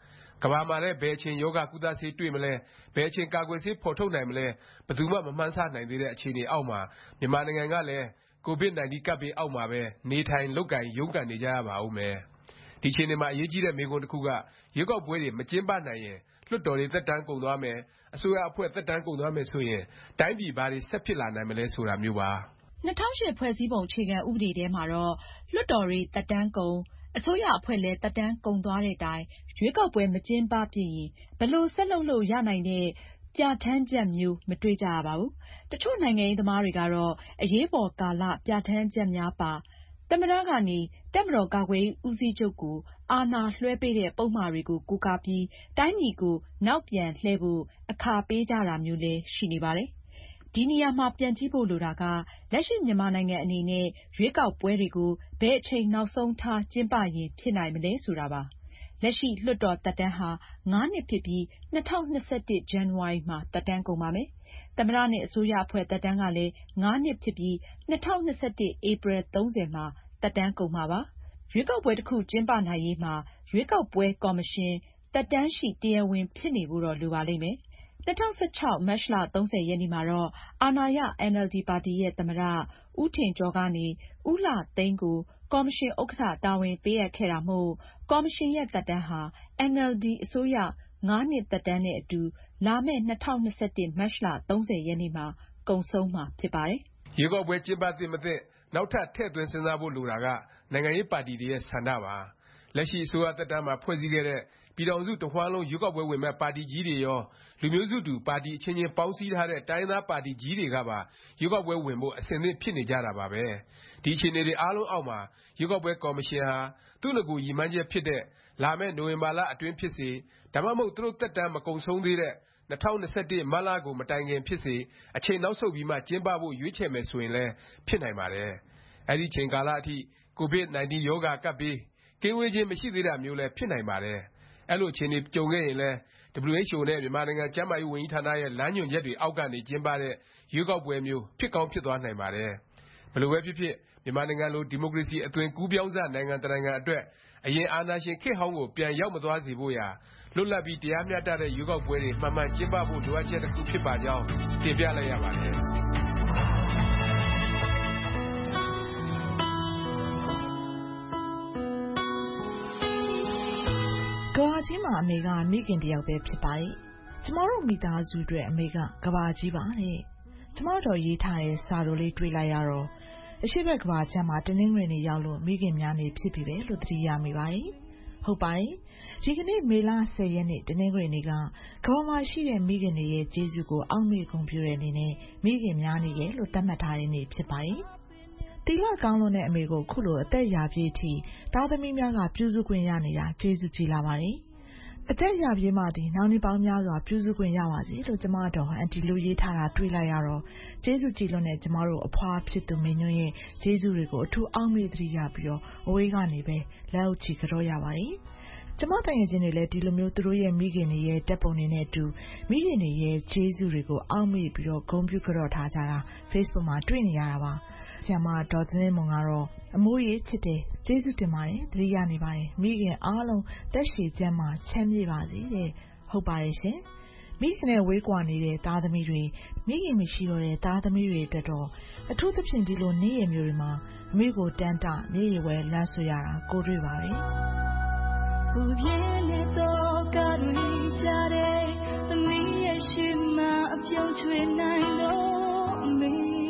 S14: ကမ္ဘာမှာလည်းဘယ်အချိန်ယောဂကုသဆေးတွေ့မလဲ၊ဘယ်အချိန်ကာကွယ်ဆေးဖော်ထုတ်နိုင်မလဲဘယ်သူမှမမှန်းဆနိုင်သေးတဲ့အခြေအနေအောက်မှာမြန်မာနိုင်ငံကလည်းကိုဗစ်နာင်တီး ကပ်ဘေးအောက်မှာပဲနေထိုင်လုပ်ကိုင်ရုန်းကန်နေကြရပါဦးမယ်။ဒီအခြေအနေမှာအရေးကြီးတဲ့မေးခွန်းတစ်ခုကရွေးကောက်ပွဲတွေမကျင်းပနိုင်ရင်လွှတ်တော်တွေသက်တမ်းကုန်သွားမယ်၊အစိုးရအဖွဲ့သက်တမ်းကုန်သွားမယ်ဆိုရင်တိုင်းပြည်ဘာတွေဆက်ဖြစ်လာနိုင်မလဲဆိုတာမျိုးပါ
S4: ။၂၀၀၈ဖွဲ့စည်းပုံအခြေခံဥပဒေထဲမှာတော့လွှတ်တော်တွေသက်တမ်းကုန်အစိုးရအဖွဲ့လည်းသက်တမ်းကုန်သွားတဲ့တိုင်ရွေးကောက်ပွဲမကျင်းပဖြစ်ရင်ဘယ်လိုဆက်လုပ်လို့ရနိုင်တဲ့ပြဌာန်းချက်မျိုးမတွေ့ကြရပါဘူး။တချို့နိုင်ငံရေးသမားတွေကတော့အရေးပေါ်ကာလပြဌာန်းချက်များပါသမ္မတကနေတပ်မတော်ကာကွယ်ရေးဦးစီးချုပ်ကိုအာဏာလွှဲပေးတဲ့ပုဒ်မတွေကိုကိုးကားပြီးတိုင်းပြည်ကိုနောက်ပြန်လှည့်ဖို့အခါပေးကြတာမျိုးလည်းရှိနေပါတယ်။ဒီနေရာမှာပြန်ကြည့်ဖို့လိုတာကလက်ရှိမြန်မာနိုင်ငံအနေနဲ့ရွေးကောက်ပွဲတွေကိုဘယ်အချိန်နောက်ဆုံးထားကျင်းပရင်ဖြစ်နိုင်မလဲဆိုတာပါ။လက်ရှိလွှတ်တော်သက်တမ်းဟာငါးနှစ်ဖြစ်ပြီး၂၀၂၁ဇန်နဝါရီမှာသက်တမ်းကုန်ပါမယ်။သမ္မတနဲ့အစိုးရအဖွဲ့သက်တမ်းကလည်းငါးနှစ်ဖြစ်ပြီး၂၀၂၁ဧပြီ၃၀မှာသက်တမ်းကုန်မှာပါ။ရွေးကောက်ပွဲတစ်ခုကျင်းပနိုင်ရေးမှာရွေးကောက်ပွဲကော်မရှင်သက်တမ်းရှိတရားဝင်ဖြစ်နေဖို့တော့လိုပါလိမ့်မယ်။၂၀၁၆မတ်လ၃၀ရက်နေ့မှာတော့အာဏာရအင်န်အယ်လ်ဒီပါတီရဲ့သမ္မတဦးထင်ကျော်ကနေဦးလှသိန်းကိုကော်မရှင်ဥက္ကဋ္ဌတာဝန်ပေးအပ်ခဲ့တာမို့ကော်မရှင်ရဲ့သက်တမ်းဟာအင်န်အယ်လ်ဒီအစိုးရငါးနှစ်သက်တမ်းနဲ့အတူလာမယ့်၂၀၂၁မတ်လ၃၀ရက်နေ့မှာကုန်ဆုံးမှာဖြစ်ပါတယ်
S14: ။ရွေးကောက်ပွဲကျင်းပသင့်မသင့်နောက်ထပ်ထည့်သွင်းစဉ်းစားဖို့လိုတာကနိုင်ငံရေးပါတီတွေရဲ့ဆန္ဒပါ။လက်ရှိအစိုးရသက်တမ်းမှာဖွဲ့စည်းခဲ့တဲ့ပြည်ထောင်စုတစ်ဝှမ်းလုံးရွေးကောက်ပွဲဝင်မယ့်ပါတီကြီးတွေရောလူမျိုးစုတူပါတီအချင်းချင်းပေါင်းစည်းထားတဲ့တိုင်းရင်းသားပါတီကြီးတွေကပါရွေးကောက်ပွဲဝင်ဖို့အဆင်သင့်ဖြစ်နေကြတာပါပဲ။ဒီအခြေအနေတွေအားလုံးအောက်မှာရွေးကောက်ပွဲကော်မရှင်ဟာသူ့နဂိုရည်မှန်းချက်ဖြစ်တဲ့လာမယ့်နိုဝင်ဘာလအတွင်းဖြစ်စေဒါမှမဟုတ်သူတို့သက်တမ်းမကုန်ဆုံးသေးတဲ့၂၀၂၁မတ်လကိုမတိုင်ခင်ဖြစ်စေအချိန်နောက်ဆုတ်ပြီးမှကျင်းပဖို့ရွေးချယ်မယ်ဆိုရင်လည်းဖြစ်နိုင်ပါတယ်။အဲဒီအချိန်ကာလအထိကိုဗစ်နာင်တီးရောဂါကပ်ဘေးကင်းဝေးခြင်းမရှိသေးတာမျိုးလည်းဖြစ်နိုင်ပါတယ်။အဲလိုအခြေအနေကြုံခဲ့ရင်လည်း ဒဘလျူအိချ်အို နဲ့မြန်မာနိုင်ငံကျန်းမာရေးဝန်ကြီးဌာနရဲ့လမ်းညွှန်ချက်တွေအောက်ကနေကျင်းပတဲ့ရွေးကောက်ပွဲမျိုးဖြစ်ကောင်းဖြစ်သွားနိုင်ပါတယ်။ဘယ်လိုပဲဖြစ်ဖြစ်မြန်မာနိုင်ငံလိုဒီမိုကရေစီအသွင်ကူးပြောင်းစနိုင်ငံတစ်နိုင်ငံအတွက်အရင်အာဏာရှင်ခေတ်ဟောင်းကိုပြန်ရောက်မသွားစေဖို့ရာလွတ်လပ်ပြီးတရားမျှတတဲ့ရွေးကောက်ပွဲတွေမှန်မှန်ကျင်းပဖို့လိုအပ်ချက်တစ်ခုဖြစ်ပါကြောင်းတင်ပြလိုက်ရပါတယ်။
S3: ကမ္ဘာကြီးမှာအမေကမိခင်တစ်ယောက်ပဲဖြစ်ပါတယ်။ကျမတို့မိသားစုအတွက်အမေကကမ္ဘာကြီးပါတဲ့။ကျမတို့ရေးထားတဲ့စာတို့လေးတွေ့လိုက်ရတော့အရှေ့ဘက်ကမ္ဘာခြမ်းမှာတနင်္ဂနွေနေ့ရောက်လို့မိခင်များနေဖြစ်ပြီပဲလို့သတိရမိပါတယ်။ဟုတ်ပါတယ်။ဒီကနေ့မေလဆယ်ရက်နေ့တနင်္ဂနွေနေ့ကကမ္ဘာမှာရှိတဲ့မိခင်တွေရဲ့ကျေးဇူးကိုအောက်မေ့ဂုဏ်ပြုတဲ့အနေနဲ့မိခင်များနေရဲ့လို့သတ်မှတ်ထားတဲ့နေ့ဖြစ်ပါတယ်။သီလကောင်းလွန်းတဲ့အမေကိုခုလိုအသက်ရာပြည့်အထိသားသမီးများကပြုစုခွင့်ရနေတာကျေးဇူးကြီးလာပါတယ်။အသက်ရာပြည့်မှသည်နောင်နှစ်ပေါင်းများစွာပြုစုခွင့်ရပါစေလို့ကျမတော်အန်တီလူရေးထားတာတွေ့လိုက်ရတော့ကျေးဇူးကြည်လွန်းတဲ့ကျမတို့အဖွားဖြစ်သူမင်းညွန့်ရဲ့ကျေးဇူးတွေကိုအထူးအောက်မေ့သတိရပြီးတော့အဝေးကနေပဲလက်အုပ်ချီကြောရပါတယ်။ကျမတငယ်ချင်းတွေလည်းဒီလိုမျိုးသူတို့ရဲ့မိခင်တွေရဲ့တက်ပုံတွေနဲ့အတူမိခင်တွေရဲ့ကျေးဇူးတွေကိုအောက်မေ့ပြီးတော့ဂုဏ်ပြုကြောထားကြတာ Facebook မှာတွေ့နေရတာပါ။ဆရာမဒေါ်သင်းသင်းမွန်ကတော့အမိုးရေးချစ်တယ်ကျေးဇူးတင်ပါတယ်သတိရနေပါတယ်မိခင်အားလုံးတက်ရှည်ကျန်းမာချမ်းမြေ့ပါစေတဲ့ဟုတ်ပါတယ်ရှင်မိခင်နဲ့ဝေးကွာနေတဲ့သားသမီးတွေမိခင်မရှိတော့တဲ့သားသမီးတွေအတွက်တော့အထူးသဖြင့်ဒီလိုနေ့ရက်မျိုးတွေမှာအမေကိုတန်းတမြေရဝဲလမ်းဆွရတာကိုတွေ့ပါပဲဘူပြင်းနေတော့ကတွေကြတဲ့သမီးရဲ့ရှိမှအပြုံးချွေနိုင်တော့အမေ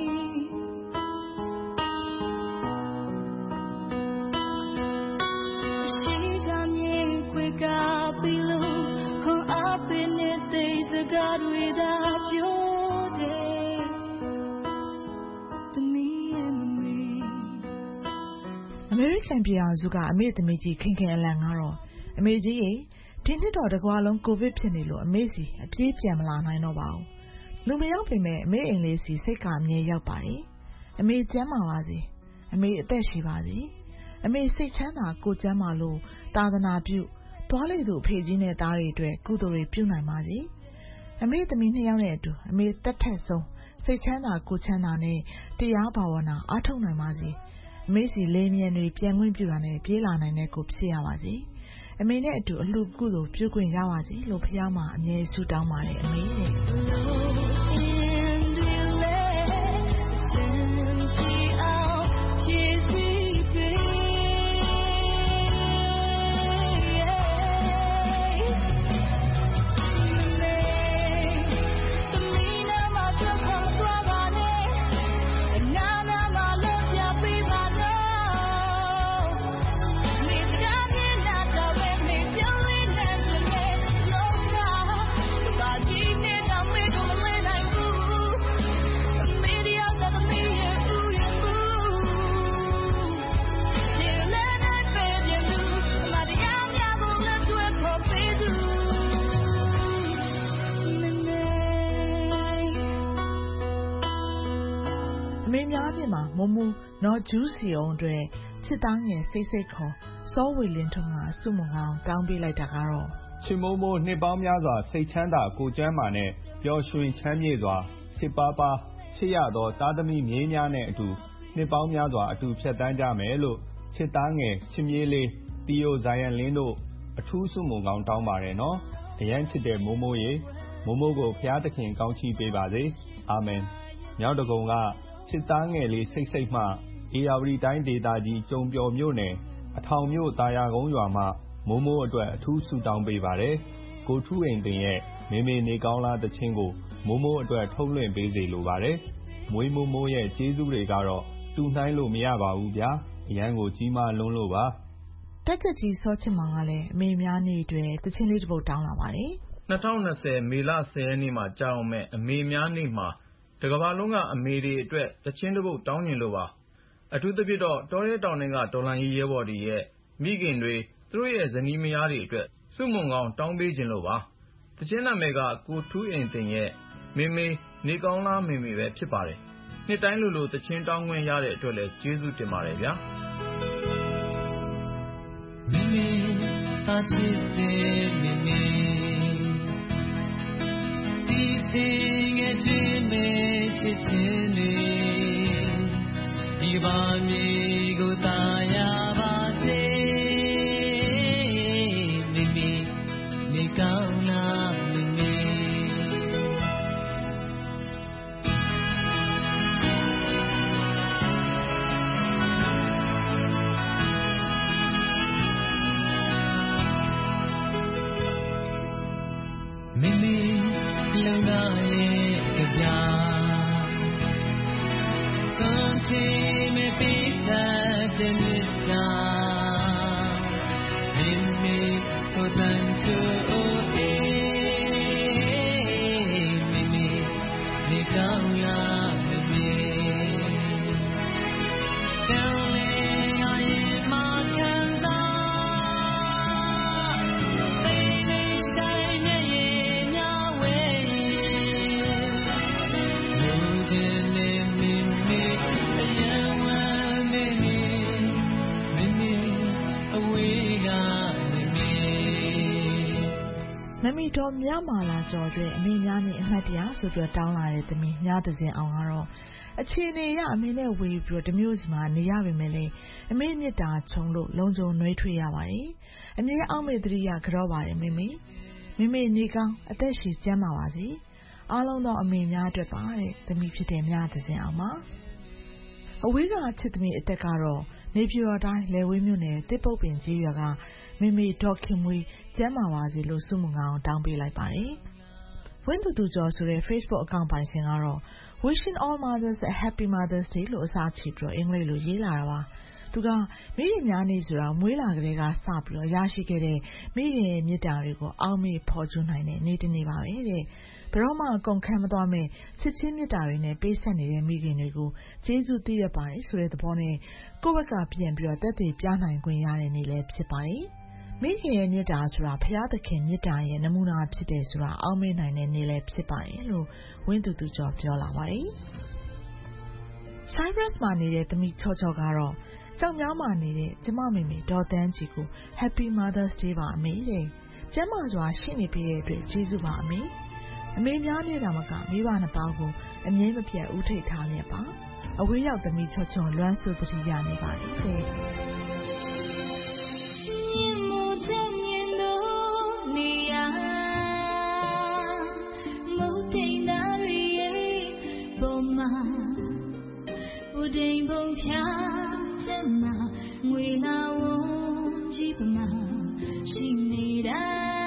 S3: God without your day the me and me American ပြည်အောင်စုကအမေသမီးကြီးခင်ခင်အလန်ကတော့အမေကြီးရေဒီနှစ်တော့တကွာလုံးကိုဗစ်ဖြစ်နေလို့အမေစီအပြေးပြန်မလာနိုင်တော့ပါဘူးလူမရောက်ပေမဲ့အမေအိမ်လေးစီစိတ်ကအမြဲရောက်ပါတယ်အမေကျမ်းမာပါစေအမေအသက်ရှိပါစေအမေစိတ်ချမ်းသာကိုကျမ်းမာလို့သာသနာပြုသွားလေသူအဖေကြီးနဲ့သားတွေအတွက်ကုသိုလ်တွေပြုနိုင်ပါစေအမေသမီးနှစ်ယောက်နဲ့အတူအမေတက်ထက်ဆုံးစိတ်ချမ်းသာကိုချမ်းသာနဲ့တရားဘာဝနာအားထုတ်နိုင်ပါစေအမေစီလေးမြန်တွေပြန်ခွင့်ပြုတာနဲ့ပြေးလာနိုင်တဲ့ကိုဖြစ်ရပါစေအမေနဲ့အတူအလှကုသိုလ်ပြုခွင့်ရပါစေလို့ဖခင်မှာအမြဲဆုတောင်းပါတယ်အမေတဲ့မမူနော်ဂျူးစီအောင်အတွက်ချစ်သားငယ်စိတ်စိတ်ခေါ်စောဝေလင်းထွန်းကစုမငောင်းတောင်းပေးလိုက်တာကတော့
S15: ချစ်မိုးမိုးနှစ်ပေါင်းများစွာစိတ်ချမ်းသာကိုကျမ်းမာနဲ့ပျော်ရွှင်ချမ်းမြေ့စွာချစ်ပါပါချစ်ရသောသားသမီးမြေးများနဲ့အတူနှစ်ပေါင်းများစွာအတူဖြတ်တန်းကြမယ်လို့ချစ်သားငယ်ချစ်မြေးလေးတီယိုဇာယန်လင်းတို့အထူးစုမငောင်းတောင်းပါတယ်နော်အရန်ချစ်တဲ့မိုးမိုးရေမိုးမိုးကိုဖျားသခင်ကောင်းချီးပေးပါစေအာမင်မြောက်တကုံကချစ်သားငယ်လေးစိတ်စိတ်မှအေရဝတီတိုင်းဒေသကြီးကျုံပျော်မြို့နယ်အထောင်မြို့တာယာကုန်းရွာမှမိုးမိုးအတွက်အထူးဆုတောင်းပေးပါတယ်ကိုထူးအိမ်တင်ရဲ့မေမေနေကောင်းလားတခြင်းကိုမိုးမိုးအတွက်ထုတ်လွှင့်ပေးစေလိုပါတယ်မွေးမိုးမိုးရဲ့ကျေးဇူးတွေကတော့တူနှိုင်းလို့မရပါဘူးဗျာအရန်ကိုကြီးမားလွန်းလို့ပါ
S3: တက်ချက်ကြီးစောချစ်မောင်ကလည်းအမေများနေ့အတွက်တခြင်းလေးတစ်ပုဒ်တောင်းလာပါတယ်
S16: ၂၀၂၀မေလ၁၀ရက်နေ့မှာကြာအောင်မဲ့အမေများနေ့မှာတကမ္ဘာလုံးကအမေတွေအတွက်တခြင်းတစ်ပုဒ်တောင်းကျင်လို့ပါအထူးသဖြင့်တော့တောရဲတောင်ထဲကတော်လှန်ရေးရဲဘော်တွေရဲ့မိခင်တွေသူတို့ရဲ့ဇနီးမယားတွေအတွက်စုမုံကောင်းတောင်းပေးခြင်းလို့ပါတခြင်းနာမည်ကကိုထူးအိမ်တင်ရဲ့မေမေနေကောင်းလားမေမေပဲဖြစ်ပါတယ်နှစ်တိုင်းလိုလိုတခြင်းတောင်းခွင့်ရတဲ့အတွက်လည်းကျေးဇူးတင်ပါတယ်ဗျာမေမေတာချစ်တဲ့မေမေစီစီငယ်ချင်းမေချစ်ချင်းလေးဒီပါမြေကိုတာယာပါစေမေမေနေကောင်းလားမေမေမေမေလုံငါရဲ့ကြပြစွန်ချီမေပိစတဲ့မြတ်တာမေမေဆိုတန်ချိုအေမေမေနေကောင်းလားမေမေကံလေးငါရဲ့မခံစားသိနေတိုင်းနဲ့ရဲ့ညဝဲလူချင်းနဲ့မေမေအယံဝမ်းနေနေမေမေအဝေးကမေမေ
S3: မမီတော်မြမာလာကျော်အတွက်အမေများနဲ့အမှတ်တရဆိုပြီးတောင်းလာတဲ့သမီးမြသစင်အောင်ကတော့အခြေအနေရအမေနဲ့ဝေးပြီးတော့တမျိုးစီမှာနေရပေမဲ့လည်းအမေမြစ်တာခြုံလို့လုံခြုံနှွေးထွေးရပါတယ်အမေအောက်မေတ္တိယကြောပါတယ်မေမေမေမေနေကောင်းအသက်ရှည်ကျန်းမာပါစေအားလုံးသောအမေများအတွက်ပါတဲ့သမီးဖြစ်တဲ့မြသစင်အောင်ပါအဝေးကချစ်သမီးအသက်ကတော့နေပြည်တော်တိုင်းလယ်ဝေးမြို့နယ်တစ်ပုတ်ပင်ကြီးရွာကမေမေဒေါက်ခင်မွေကျမ်းမာပါစေလို့ဆုမငောင်းတောင်းပေးလိုက်ပါတယ်ဝင်းသူသူကျော်ဆိုတဲ့ Facebook အကောင့်ပိုင်ရှင်ကတော့ Wishing all mothers a happy Mother's Day လို့အစားချေပြီးတော့အင်္ဂလိပ်လိုရေးလာတာပါသူကမိခင်များနေ့ဆိုတာမွေးလာကလေးကစပြီးတော့ရရှိခဲ့တဲ့မိခင်ရဲ့မေတ္တာတွေကိုအောက်မေ့ဖော်ကျူးနိုင်တဲ့နေ့တစ်နေ့ပါပဲတဲ့ဘယ်တော့မှကုန်ခန်းမသွားမဲ့ချစ်ချင်းမေတ္တာတွေနဲ့ပေးဆက်နေတဲ့မိခင်တွေကိုကျေးဇူးတည်ရပါတယ်ဆိုတဲ့သဘောနဲ့ကိုယ့်ဘက်ကပြန်ပြီးတော့တက်တည်ပြနိုင်ခွင့်ရတဲ့နေ့လည်းဖြစ်ပါတယ်မိခင်ရဲ့မေတ္တာဆိုတာဘုရားသခင်မေတ္တာရဲ့နမူနာဖြစ်တယ်ဆိုတာအောက်မေ့နိုင်တဲ့နေ့လည်းဖြစ်ပါတယ်လို့ဝင်းသူသူကျော်ပြောလာပါတယ်။ Cyprus မှာနေတဲ့သမီးချောချောကတော့ကြောက်မြောင်းမှာနေတဲ့ကျမမေမေဒေါ်တန်းကြီးကို Happy Mother's Day ပါအမေတဲ့။ကျမစွာရှိနေပြတဲ့အတွက်ကျေးဇူးပါအမေ။အမေများနေတာမကမိဘနှစ်ပေါင်းကိုအမြဲမပြတ်ဦးထိပ်ထားနေပါ။အဝေးရောက်သမီးချောချောလွမ်းဆွပတိရနေပါလေတဲ့။
S17: 不定风飘着马，为那我几不马，心里的。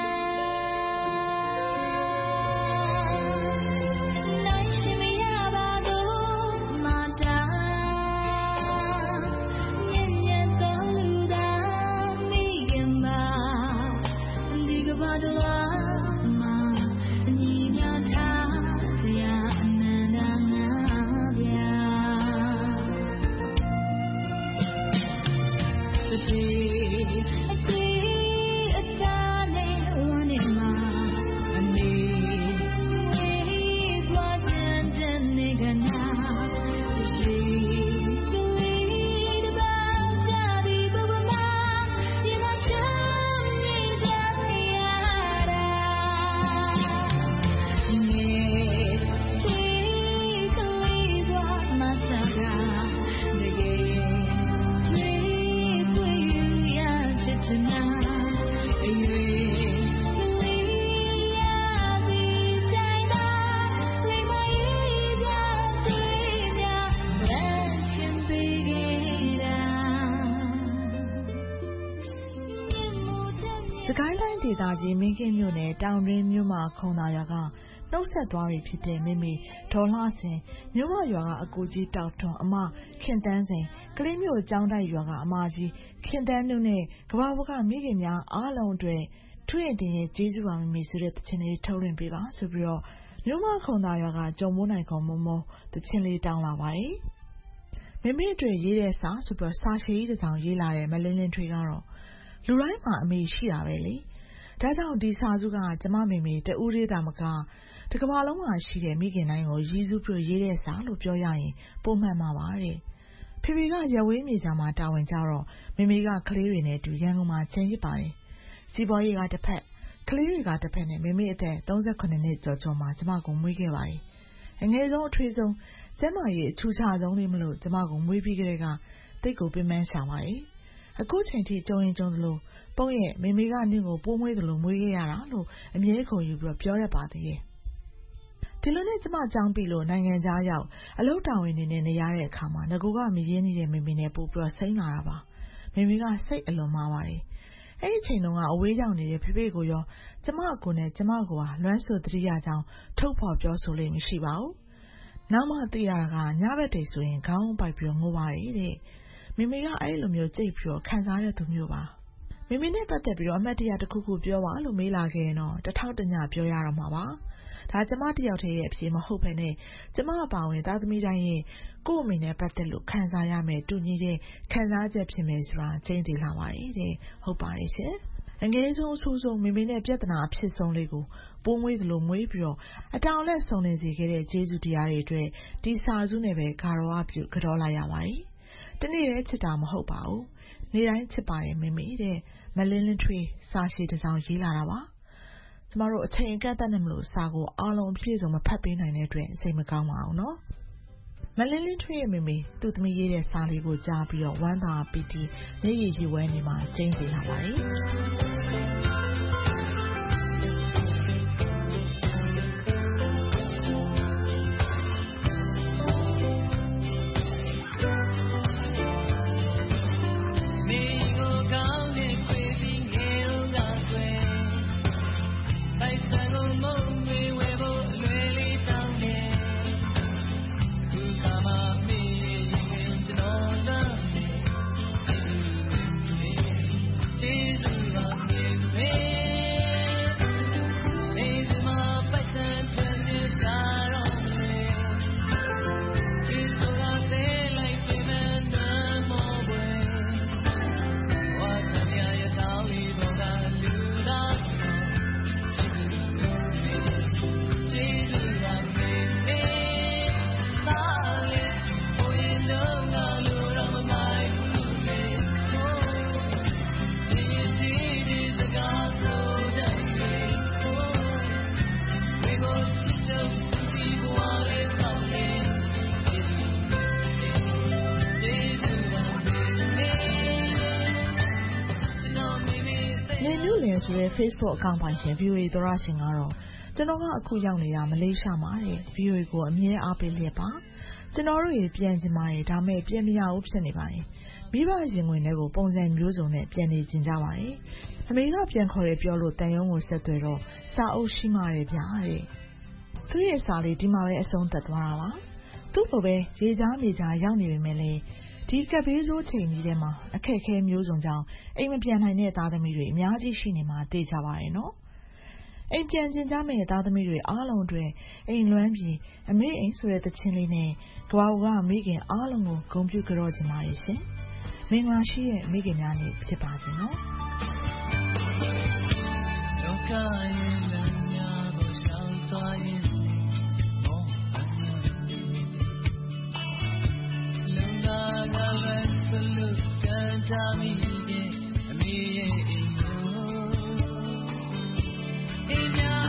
S3: စကိုင်းတိုင်းဒေသကြီးမင်းကင်းမြို့နယ်တောင်တွင်းမြို့မခုံသာရွာကနှုတ်ဆက်သွားပြီဖြစ်တဲ့မိမိဒေါ်လှစင်မြို့မရွာကအကိုကြီးတောက်ထွန်းအမခင်တန်းစိန်ကလေးမျိုးကျောင်းတိုက်ရွာကအမကြီးခင်တန်းနုနဲ့ကဘာဘကမိခင်များအားလုံးအတွက်ထွေးရင်တင်ရဲ့ကျေးဇူးပါမိမိဆိုတဲ့တခြင်းလေးထုတ်လွှင့်ပေးပါဆိုပြီးတော့မြို့မခုံသာရွာကကြုံမိုးနိုင်ကောင်မမတခြင်းလေးတောင်းလာပါတယ်မိမိအတွက်ရေးတဲ့စာဆိုပြီးစာရှည်ကြီးတစ်စောင်ရေးလာတဲ့မလင်းလင်းထွေးကတော့လူတိုင်းမှာအမေရှိတာပဲလေဒါကြောင့်ဒီစာစုကကျမမိမိတဦးလေးသာမကတကဘာလုံးမှာရှိတဲ့မိခင်တိုင်းကိုရည်စူးပြရေးတဲ့စာလို့ပြောရရင်ပုံမှန်မှာပါတဲ့ဖေဖေကရဝေးမြေချာမှာတာဝန်ကြတော့မိမိကကလေးတွေနဲ့အတူရန်ကုန်မှာကျန်ရစ်ပါတယ်စီးပွားရေးကတစ်ဖက်ကလေးတွေကတစ်ဖက်နဲ့မိမိအသက်၃၉နှစ်ကျော်ကျော်မှာကျမကိုမွေးခဲ့ပါတယ်အငယ်ဆုံးအထွေးဆုံးကျမရဲ့အချူချာဆုံးလေးမလို့ကျမကိုမွေးပြီးကလေးကတိတ်ကိုပင်ပန်းရှာပါတယ်အခုချိန်ထိကြုံရင်ကြုံသလိုပုံရဲ့မိမိကနင့်ကိုပိုးမွေးသလိုမွေးခဲ့ရတာလို့အမြဲခုံယူပြီးပြောရပါသေးတယ်ဒီလိုနဲ့ကျမကြောင်းပြီလို့နိုင်ငံခြားရောက်အလုပ်တာဝန်နေနေနေရတဲ့အခါမှာငကူကမရင်းနေတဲ့မိမိနဲ့ပို့ပြီးစိမ့်လာတာပါမိမိကစိတ်အလွန်မှားပါတယ်အဲ့ဒီချိန်တုန်းကအဝေးရောက်နေတဲ့ဖေဖေကိုရောကျမအကိုနဲ့ကျမကိုဟာလွမ်းဆိုတတိယကြောင့်ထုတ်ဖော်ပြောဆိုလို့မရှိပါဘူးနောက်မှသိရတာကညဘက်တည်းဆိုရင်ခေါင်းပိုက်ပြီးငိုပါတယ်တဲ့မိမိကအဲ့လိုမျိုးကြိတ်ပြီးခံစားတဲ့သူမျိုးပါမိမိနဲ့ပတ်သက်ပြီးတော့အမတ်တရားတစ်ခုခုပြောပါလို့မေးလာခဲ့ရင်တော့တထောက်တညပြောရတော့မှာပါဒါကျမတယောက်တည်းရဲ့အဖြေမဟုတ်ဘဲနဲ့ကျမအပါဝင်သားသမီးတိုင်းရဲ့ကိုယ့်အမိနဲ့ပတ်သက်လို့ခံစားရမယ်တူညီတဲ့ခံစားချက်ဖြစ်မယ်ဆိုတာကျင်းတည်လာပါတယ်တဲ့ဟုတ်ပါတယ်ရှင်အငယ်ဆုံးအဆိုးဆုံးမိမိနဲ့ပြဿနာအဖြစ်ဆုံးလေးကိုပိုးမွေးသလိုမွေးပြီးတော့အတောင်လက်ဆုံနေစေခဲ့တဲ့ကျေးဇူးတရားတွေအတွက်ဒီစာစုနဲ့ပဲဂါရောအပြုကြောလိုက်ရပါတယ်တနေ့တည်းချစ်တာမဟုတ်ပါဘူးနေ့တိုင်းချစ်ပါတယ်မိမိတဲ့မလင်းလင်းထွေးစာရှည်တစ်စောင်ရေးလာတာပါကျမတို့အချိန်အကန့်အသတ်နဲ့မလို့စာကိုအားလုံးအပြည့်စုံမဖတ်ပေးနိုင်တဲ့အတွက်စိတ်မကောင်းပါဘူးနော်မလင်းလင်းထွေးရဲ့မိမိသူ့သမီးရေးတဲ့စာလေးကိုကြားပြီးတော့ဝမ်းသာပီတိမျက်ရည်ရွှဲနေမှကျင်းသေးလာပါတယ်ဆိုတဲ့ Facebook အကောင့်ပိုင်ရှင် ဗီအိုအေ သောရရှင်ကတော့ကျွန်တော်ကအခုရောက်နေတာမလေးရှားမှာတဲ့ ဗီအိုအေ ကိုအမြဲအားပေးလျက်ပါကျွန်တော်တို့ရေပြန်ချင်ပါတယ်ဒါမဲ့ပြန်မရဘူးဖြစ်နေပါတယ်မိဘရင်ဝင်တွေကိုပုံစံမျိုးစုံနဲ့ပြန်နေကျင်ကြပါတယ်အမေကပြန်ခေါ်ရပြောလို့တန်ယုံကိုဆက်သွယ်တော့စာအုပ်ရှိမှတယ်ဗျာတဲ့သူ့ရဲ့စာလေးဒီမှာပဲအဆုံးသတ်သွားတာပါသူ့လိုပဲရေကြားမြေကြားရောက်နေပေမဲ့လည်းဒီကပ်ဘေးဆိုးချိန်ကြီးထဲမှာအခက်အခဲမျိုးစုံကြောင့်အိမ်မပြန်နိုင်တဲ့သားသမီးတွေအများကြီးရှိနေမှာသိကြပါတယ်နော်အိမ်ပြန်ကျင်ကြမယ့်သားသမီးတွေအားလုံးအတွက်အိမ်လွမ်းပြီးအမေအိမ်ဆိုတဲ့တခြင်းလေးနဲ့ကဘာဦးကမိခင်အားလုံးကိုဂုဏ်ပြုကြောကြပါရဲ့ရှင်မင်္ဂလာရှိတဲ့မိခင်များနေ့ဖြစ်ပါစေနော်လောကရဲ့လမ်းများကိုရှောင်သွားရင်မောဟအနန္တလုံလာကလည်းစလုတန်ကြမိတဲ့အမေရဲ့အိမ်ကိုအိမ်များ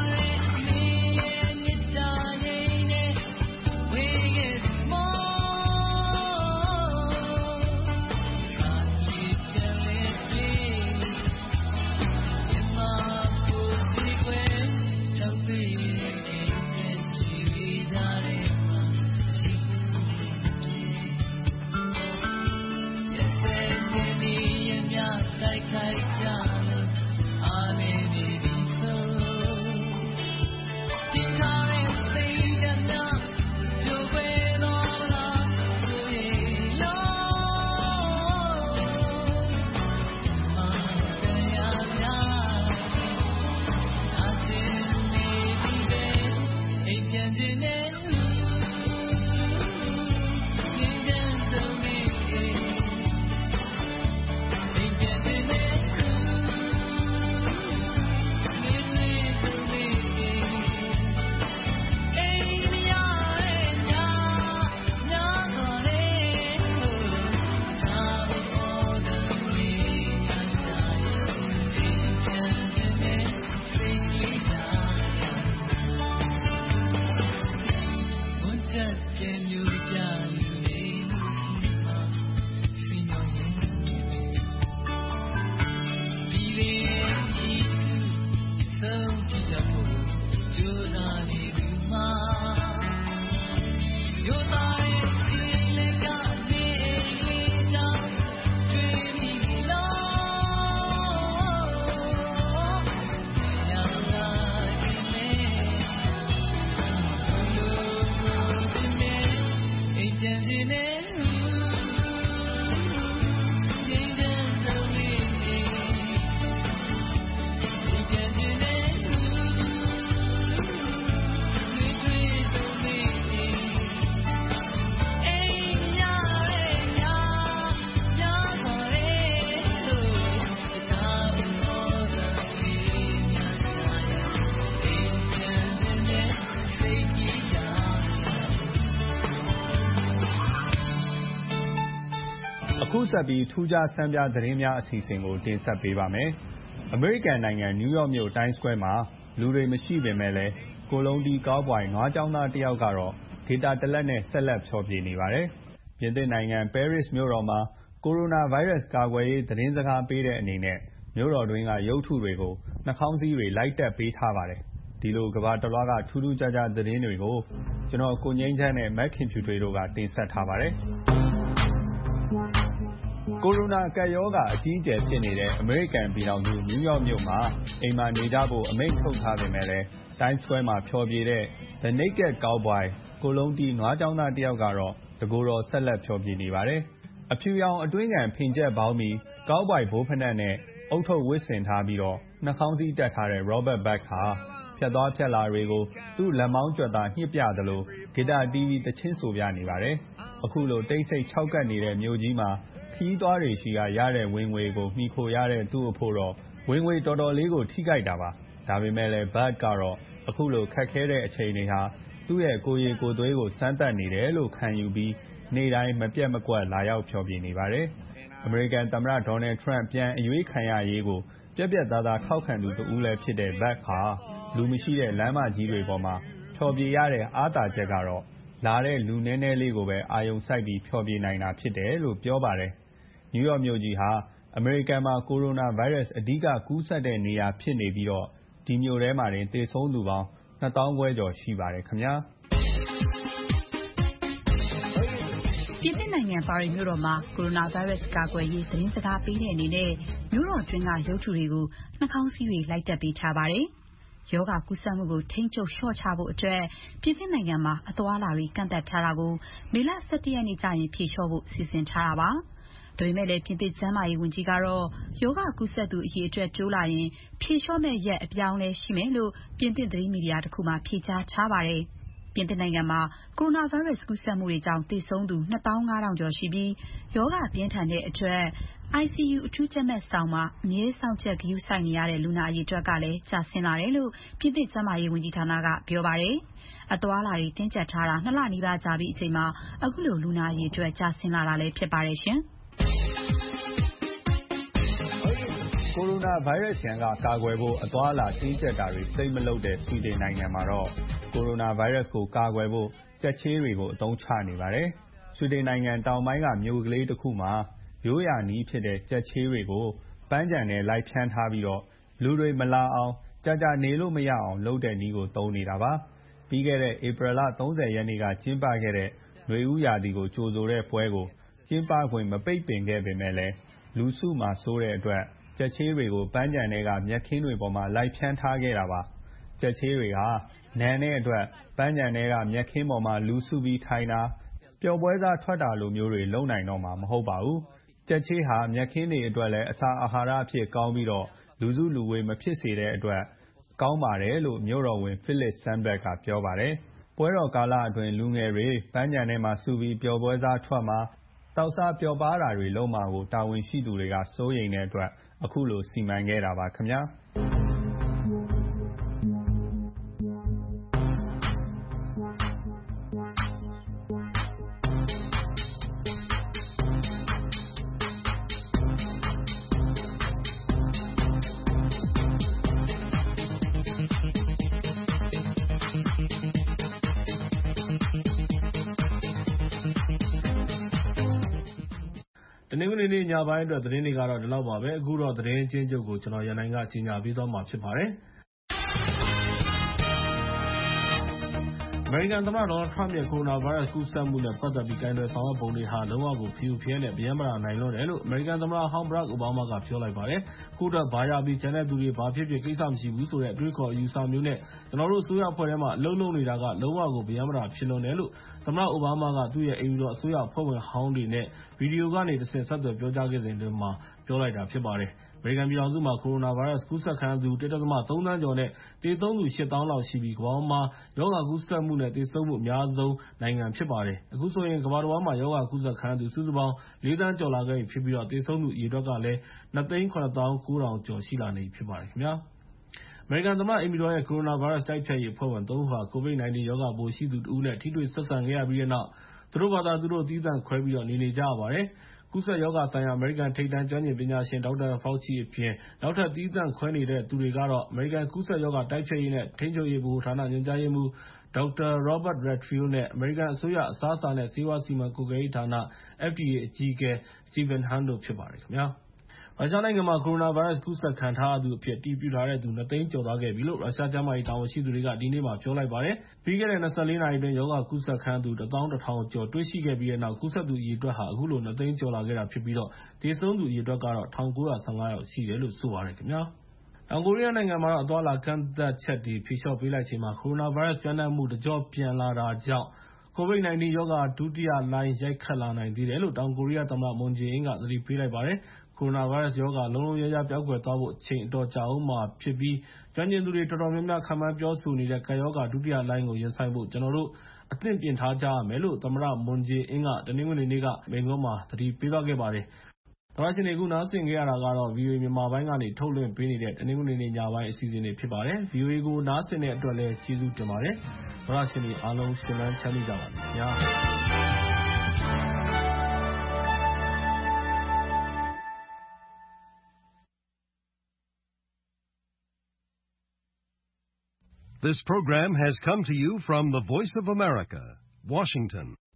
S15: အခုဆက်ပြီးထူးခြားဆန်းပြသတင်းများအစီအစဉ်ကိုတင်ဆက်ပေးပါမယ်။အမေရိကန်နိုင်ငံနယူးယောက်မြို့ Times Square မှာလူတွေမရှိပေမဲ့လည်းကိုလုံးတီကောင်းပွိုင်နွားကျောင်းသားတစ်ယောက်ကတော့ဂီတာတစ်လက်နဲ့ဆက်လက်ဖျော်ဖြေနေပါတယ်။ပြင်သစ်နိုင်ငံပဲရစ်မြို့တော်မှာကိုရိုနာဗိုင်းရပ်စ်ကာကွယ်ရေးသတင်းစကားပေးတဲ့အနေနဲ့မြို့တော်တွင်းကရုပ်တုတွေကိုနှာခေါင်းစည်းတွေလိုက်တပ်ပေးထားပါတယ်။ဒီလိုကမ္ဘာတစ်လွှားကထူးထူးခြားခြားသတင်းတွေကိုကျွန်တော်ကိုငြိမ်းချမ်းနဲ့မက်ခင်ဖြူထွေးတို့ကတင်ဆက်ထားပါတယ်။ကိုရိုနာကပ်ရောဂါအကြီးအကျယ်ဖြစ်နေတဲ့အမေရိကန်ပြည်ထောင်စုနယူးယောက်မြို့မှာအိမ်မှာနေကြဖို့အမိန့်ထုတ်ထားပေမဲ့လည်း Times Square မှာဖျော်ဖြေတဲ့ The Naked Cowboy ကိုလုံးတီနွားကျောင်းသားတစ်ယောက်ကတော့တကိုယ်တော်ဆက်လက်ဖျော်ဖြေနေပါတယ်။အဖြူရောင်အတွင်းခံဖင်ချက်ဘောင်းမီကောက်ဘွိုင်ဘိုးဖနက်နဲ့အုတ်ထုပ်ဝတ်ဆင်ထားပြီးတော့နှာခေါင်းစည်းတပ်ထားတဲ့ Robert Buck ဟာဖြတ်သွားဖြတ်လာတွေကိုသူ့လက်မောင်းကြွက်သားညှစ်ပြသလိုဂီတာတီးပြီးသချင်းဆိုပြနေပါတယ်။အခုလိုတိတ်ဆိတ်ခြောက်ကပ်နေတဲ့မြို့ကြီးမှာခရီးသွားတွေရှိကရတဲ့ဝင်ငွေကိုမှီခိုရတဲ့သူ့အဖို့တော့ဝင်ငွေတော်တော်လေးကိုထိခိုက်တာပါ။ဒါပေမဲ့လည်း Buck ကတော့အခုလိုခက်ခဲတဲ့အချိန်တွေဟာသူ့ရဲ့ကိုယ်ရည်ကိုယ်သွေးကိုစမ်းသပ်နေတယ်လို့ခံယူပြီးနေ့တိုင်းမပြတ်မကွက်လာရောက်ဖျော်ဖြေနေပါတယ်။အမေရိကန်သမ္မတ Donald Trump ပြန်အရွေးခံရရေးကိုပြတ်ပြတ်သားသားထောက်ခံသူတဦးလည်းဖြစ်တဲ့ Buck ဟာလူမရှိတဲ့လမ်းမကြီးတွေပေါ်မှာဖျော်ဖြေရတဲ့အားသာချက်ကတော့လာတဲ့လူနည်းနည်းလေးကိုပဲအာရုံစိုက်ပြီးဖျော်ဖြေနိုင်တာဖြစ်တယ်လို့ပြောပါတယ်။နယူးယောက်မြို့ကြီးဟာအမေရိကန်မှာကိုရိုနာဗိုင်းရပ်စ်အဓိကကူးစက်တဲ့နေရာဖြစ်နေပြီးတော့ဒီမြို့ထဲမှာတင်သေဆုံးသူပေါင်းနှစ်သောင်းခွဲကျော်ရှိပါတယ်ခင်ဗျာ။
S4: ပြင်သစ်နိုင်ငံပါရီမြို့တော်မှာကိုရိုနာဗိုင်းရပ်စ်ကာကွယ်ရေးသတင်းစကားပေးတဲ့အနေနဲ့မြို့တော်တွင်းကရုပ်တုတွေကိုနှာခေါင်းစည်းတွေလိုက်တပ်ပေးထားပါတယ်။ရောဂါကူးစက်မှုကိုထိန်းချုပ်လျှော့ချဖို့အတွက်ပြင်သစ်နိုင်ငံမှာအသွားအလာတွေကန့်သတ်ထားတာကိုမေလ ၁၁ ရက်နေ့ကျရင်ဖြေလျှော့ဖို့စီစဉ်ထားတာပါ။ဒါပေမဲ့လည်းပြင်သစ်ကျန်းမာရေးဝန်ကြီးကတော့ရောဂါကူးစက်သူအရေအတွက်တိုးလာရင်ဖြေလျှော့မဲ့ရက်အပြောင်းလဲရှိမယ်လို့ပြင်သစ်သတင်းမီဒီယာတစ်ခုမှာဖြေကြားထားပါတယ်။ပြင်သစ်နိုင်ငံမှာကိုရိုနာဗိုင်းရပ်စ်ကူးစက်မှုတွေကြောင့်သေဆုံးသူ နှစ်သောင်းငါးထောင် ကျော်ရှိပြီးရောဂါပြင်းထန်တဲ့အတွက် အိုင်စီယူ အထူးကြပ်မတ်ဆောင်မှာအမြဲစောင့်ကြပ်ဂရုစိုက်နေရတဲ့လူနာအရေအတွက်ကလည်းကျဆင်းလာတယ်လို့ပြင်သစ်ကျန်းမာရေးဝန်ကြီးဌာနကပြောပါတယ်။အသွားအလာတွေတင်းကျပ်ထားတာနှစ်လနီးပါးကြာပြီးအချိန်မှာအခုလိုလူနာအရေအတွက်ကျဆင်းလာတာလည်းဖြစ်ပါတယ်ရှင်။
S15: ကိုရိုနာဗိုင်းရပ်စ်ရန်ကကာကွယ်ဖို့အသွားအလာတင်းကျပ်တာတွေစိတ်မလုပ်တဲ့ဆွီဒင်နိုင်ငံမှာတော့ကိုရိုနာဗိုင်းရပ်စ်ကိုကာကွယ်ဖို့ကြက်ချေးတွေကိုအသုံးချနေပါတယ်။ဆွီဒင်နိုင်ငံတောင်ပိုင်းကမြို့ကလေးတစ်ခုမှာရိုးရာနည်းဖြစ်တဲ့ကြက်ချေးတွေကိုပန်းခြံနဲ့လိုက်ဖြန်းထားပြီးတော့လူတွေမလာအောင်ကြာကြာနေလို့မရအောင်လုပ်တဲ့နည်းကိုသုံးနေတာပါ။ပြီးခဲ့တဲ့ဧပြီလ ၃၀ ရက်နေ့ကကျင်းပခဲ့တဲ့နွေဦးရာသီကိုကြိုဆိုတဲ့ပွဲကိုကျင်းပခွင့်မပိတ်ပင်ခဲ့ပေမဲ့လည်းလူစုမှာစိုးတဲ့အတွက်ကြက်ချေးတွေကိုပန်းခြံထဲကမြက်ခင်းတွေပေါ်မှာလိုက်ဖြန်းထားခဲ့တာပါ။ကြက်ချေးတွေဟာနံတဲ့အတွက်ပန်းခြံထဲကမြက်ခင်းပေါ်မှာလူစုပြီးထိုင်တာပျော်ပွဲစားထွက်တာလိုမျိုးတွေလုပ်နိုင်တော့မှာမဟုတ်ပါဘူး။ကြက်ချေးဟာမြက်ခင်းတွေအတွက်လည်းအစာအာဟာရအဖြစ်ကောင်းပြီးတော့လူစုလူဝေးမဖြစ်စေတဲ့အတွက်ကောင်းပါတယ်လို့မြို့တော်ဝန် Philip Sandberg ကပြောပါတယ်။ပွဲတော်ကာလအတွင်းလူငယ်တွေပန်းခြံထဲမှာစုပြီးပျော်ပွဲစားထွက်မှာတောက်စားပျော်ပါးတာတွေလုပ်မှာကိုတာဝန်ရှိသူတွေကစိုးရိမ်တဲ့အတွက်အခုလိုစီမံခဲ့တာပါခင်ဗျာ။
S2: တနင်္ဂနွေနေ့ညပိုင်းအတွက်သတင်းတွေကတော့ဒီလောက်ပါပဲအခုတော့သတင်းချင်းချုပ်ကိုကျွန်တော်ရန်နိုင်ကကြီးညာပေးသွားမှာဖြစ်ပါတယ်အမေရိကန်သမ္မတဒေါ်နယ်ထရမ့်ရဲ့ကိုရိုနာဗိုင်းရပ်စ်ကူးစက်မှုနဲ့ပတ်သက်ပြီးကိုင်တွယ်ဆောင်ရွက်ပုံတွေဟာလုံးဝကိုဖီယူဖျဲနဲ့ဗျမ်းမရာနိုင်လွန်းတယ်လို့အမေရိကန်သမ္မတဟောင်းဘရက်အိုဘားမားကပြောလိုက်ပါတယ်။ခုတော့ဘာရပြီးကျန်တဲ့သူတွေဘာဖြစ်ဖြစ်ကိစ္စမရှိဘူးဆိုတဲ့အတွေးခေါ်အယူဆမျိုးနဲ့ကျွန်တော်တို့အစိုးရအဖွဲ့ထဲမှာအလုံးလုံးနေတာကလုံးဝကိုဗျမ်းမရာဖြစ်လွန်းတယ်လို့သမ္မတအိုဘားမားကသူ့ရဲ့အိမ်ပြည်တော်အစိုးရအဖွဲ့ဝင်ဟောင်းတွေနဲ့ဗီဒီယိုကနေတစ်ဆင့်ဆက်သွယ်ပြောကြားခဲ့စဉ်အတွင်းမှာပြောလိုက်တာဖြစ်ပါတယ်။အမေရိကန်ပြည်ထောင်စုမှာကိုရိုနာဗိုင်းရပ်စ်ကူးစက်ခံရသူ တစ်ဒသမသုံး သန်းကျော်နဲ့သေဆုံးသူ ရှစ်သောင်းလောက်ရှိပြီးကမ္ဘာပေါ်မှာရောဂါကူးစက်မှုနဲ့သေဆုံးမှုအများဆုံးနိုင်ငံဖြစ်ပါတယ်။အခုဆိုရင်ကမ္ဘာတစ်ဝန်းမှာရောဂါကူးစက်ခံရသူစုစုပေါင်းလေးသန်းကျော်လာခဲ့ပြီဖြစ်ပြီးတော့သေဆုံးသူအရေအတွက်ကလည်းနှစ်သိန်းခုနှစ်သောင်းကိုးထောင်ကျော်ရှိလာနေပြီဖြစ်ပါတယ်ခင်ဗျာ။အမေရိကန်သမ္မတအိမ်ပြည်တော်ရဲ့ကိုရိုနာဗိုင်းရပ်စ်တိုက်ဖျက်ရေးအဖွဲ့ဝင်သုံးဦးဟာကိုဗစ် ၁၉ ရောဂါပိုးရှိသူတစ်ဦးနဲ့ထိတွေ့ဆက်ဆံခဲ့ရပြီးတဲ့နောက်သူတို့ဘာသာသူတို့သီးသန့်ခွဲပြီးတော့နေနေကြရပါတယ်။ကူးစက်ရောဂါဆိုင်ရာအမေရိကန်ထိပ်တန်းကျွမ်းကျင်ပညာရှင်ဒေါက်တာဖောက်ချီအပြင်နောက်ထပ်သီးသန့်ခွဲနေတဲ့သူတွေကတော့အမေရိကန်ကူးစက်ရောဂါတိုက်ဖျက်ရေးနဲ့ထိန်းချုပ်ရေးဗဟိုဌာနညွှန်ကြားရေးမှူးဒေါက်တာ Robert Redfield နဲ့အမေရိကန်အစိုးရအစားအစာနဲ့ဆေးဝါးစီမံကွပ်ကဲရေးဌာန F D A အကြီးအကဲ Stephen Hahn တို့ဖြစ်ပါတယ်ခင်ဗျာ။ရုရှားနိုင်ငံမှာကိုရိုနာဗိုင်းရပ်စ်ကူးစက်ခံထားရသူအဖြစ်အတည်ပြုထားတဲ့သူ နှစ်သိန်းကျော်သွားခဲ့ပြီလို့ရုရှားကျန်းမာရေးတာဝန်ရှိသူတွေကဒီနေ့မှပြောလိုက်ပါတယ်။ပြီးခဲ့တဲ့ ၂၄ နာရီအတွင်းရောဂါကူးစက်ခံရသူ တစ်သောင်း တစ်ထောင်ကျော်တွေ့ရှိခဲ့ပြီးတဲ့နောက်ကူးစက်သူအရေအတွက်ဟာအခုလိုနှစ်သိန်းကျော်လာခဲ့တာဖြစ်ပြီးတော့သေဆုံးသူအရေအတွက်ကတော့ ၁၉၁၅ ယောက်ရှိတယ်လို့ဆိုပါတယ်ခင်ဗျာ။တောင်ကိုရီးယားနိုင်ငံမှာတော့အသွားအလာကန့်သတ်ချက်တွေဖြေလျှော့ပေးလိုက်ချိန်မှာကိုရိုနာဗိုင်းရပ်စ်ပျံ့နှံ့မှုတကျော့ပြန်လာတာကြောင့်ကိုဗစ် ၁၉ ရောဂါဒုတိယလှိုင်းရိုက်ခတ်လာနိုင်သေးတယ်လို့တောင်ကိုရီးယားသမ္မတမွန်ဂျေအင်းကသတိပေးလိုက်ပါတယ်။ကိုရိုနာဗိုင်းရပ်စ်ရောဂါလုံးလုံးလျားလျားပျောက်ကွယ်သွားဖို့အချိန်အတော်ကြာဦးမှာဖြစ်ပြီးကျွမ်းကျင်သူတွေတော်တော်များများခန့်မှန်းပြောဆိုနေတဲ့ကပ်ရောဂါဒုတိယလှိုင်းကိုရင်ဆိုင်ဖို့ကျွန်တော်တို့အသင့်ပြင်ထားကြရမယ်လို့သမ္မတမွန်ဂျေအင်းကတနင်္ဂနွေနေ့ကမိန့်ခွန်းမှာသတိပေးသွားခဲ့ပါတယ်။သမ္မတရှင်တွေအခုနားဆင်ခဲ့ရတာကတော့ ဗီအိုအေ မြန်မာပိုင်းကနေထုတ်လွှင့်ပေးနေတဲ့တနင်္ဂနွေနေ့ညပိုင်းအစီအစဉ်တွေဖြစ်ပါတယ်။ ဗီအိုအေကိုနားဆင်တဲ့အတွက်လည်းကျေးဇူးတင်ပါတယ်။သမ္မတရှင်တွေအားလုံးရှင်လန်းချမ်းမြေ့ကြပါစေခင်ဗျာ။
S1: This program has come to you from the Voice of America, Washington.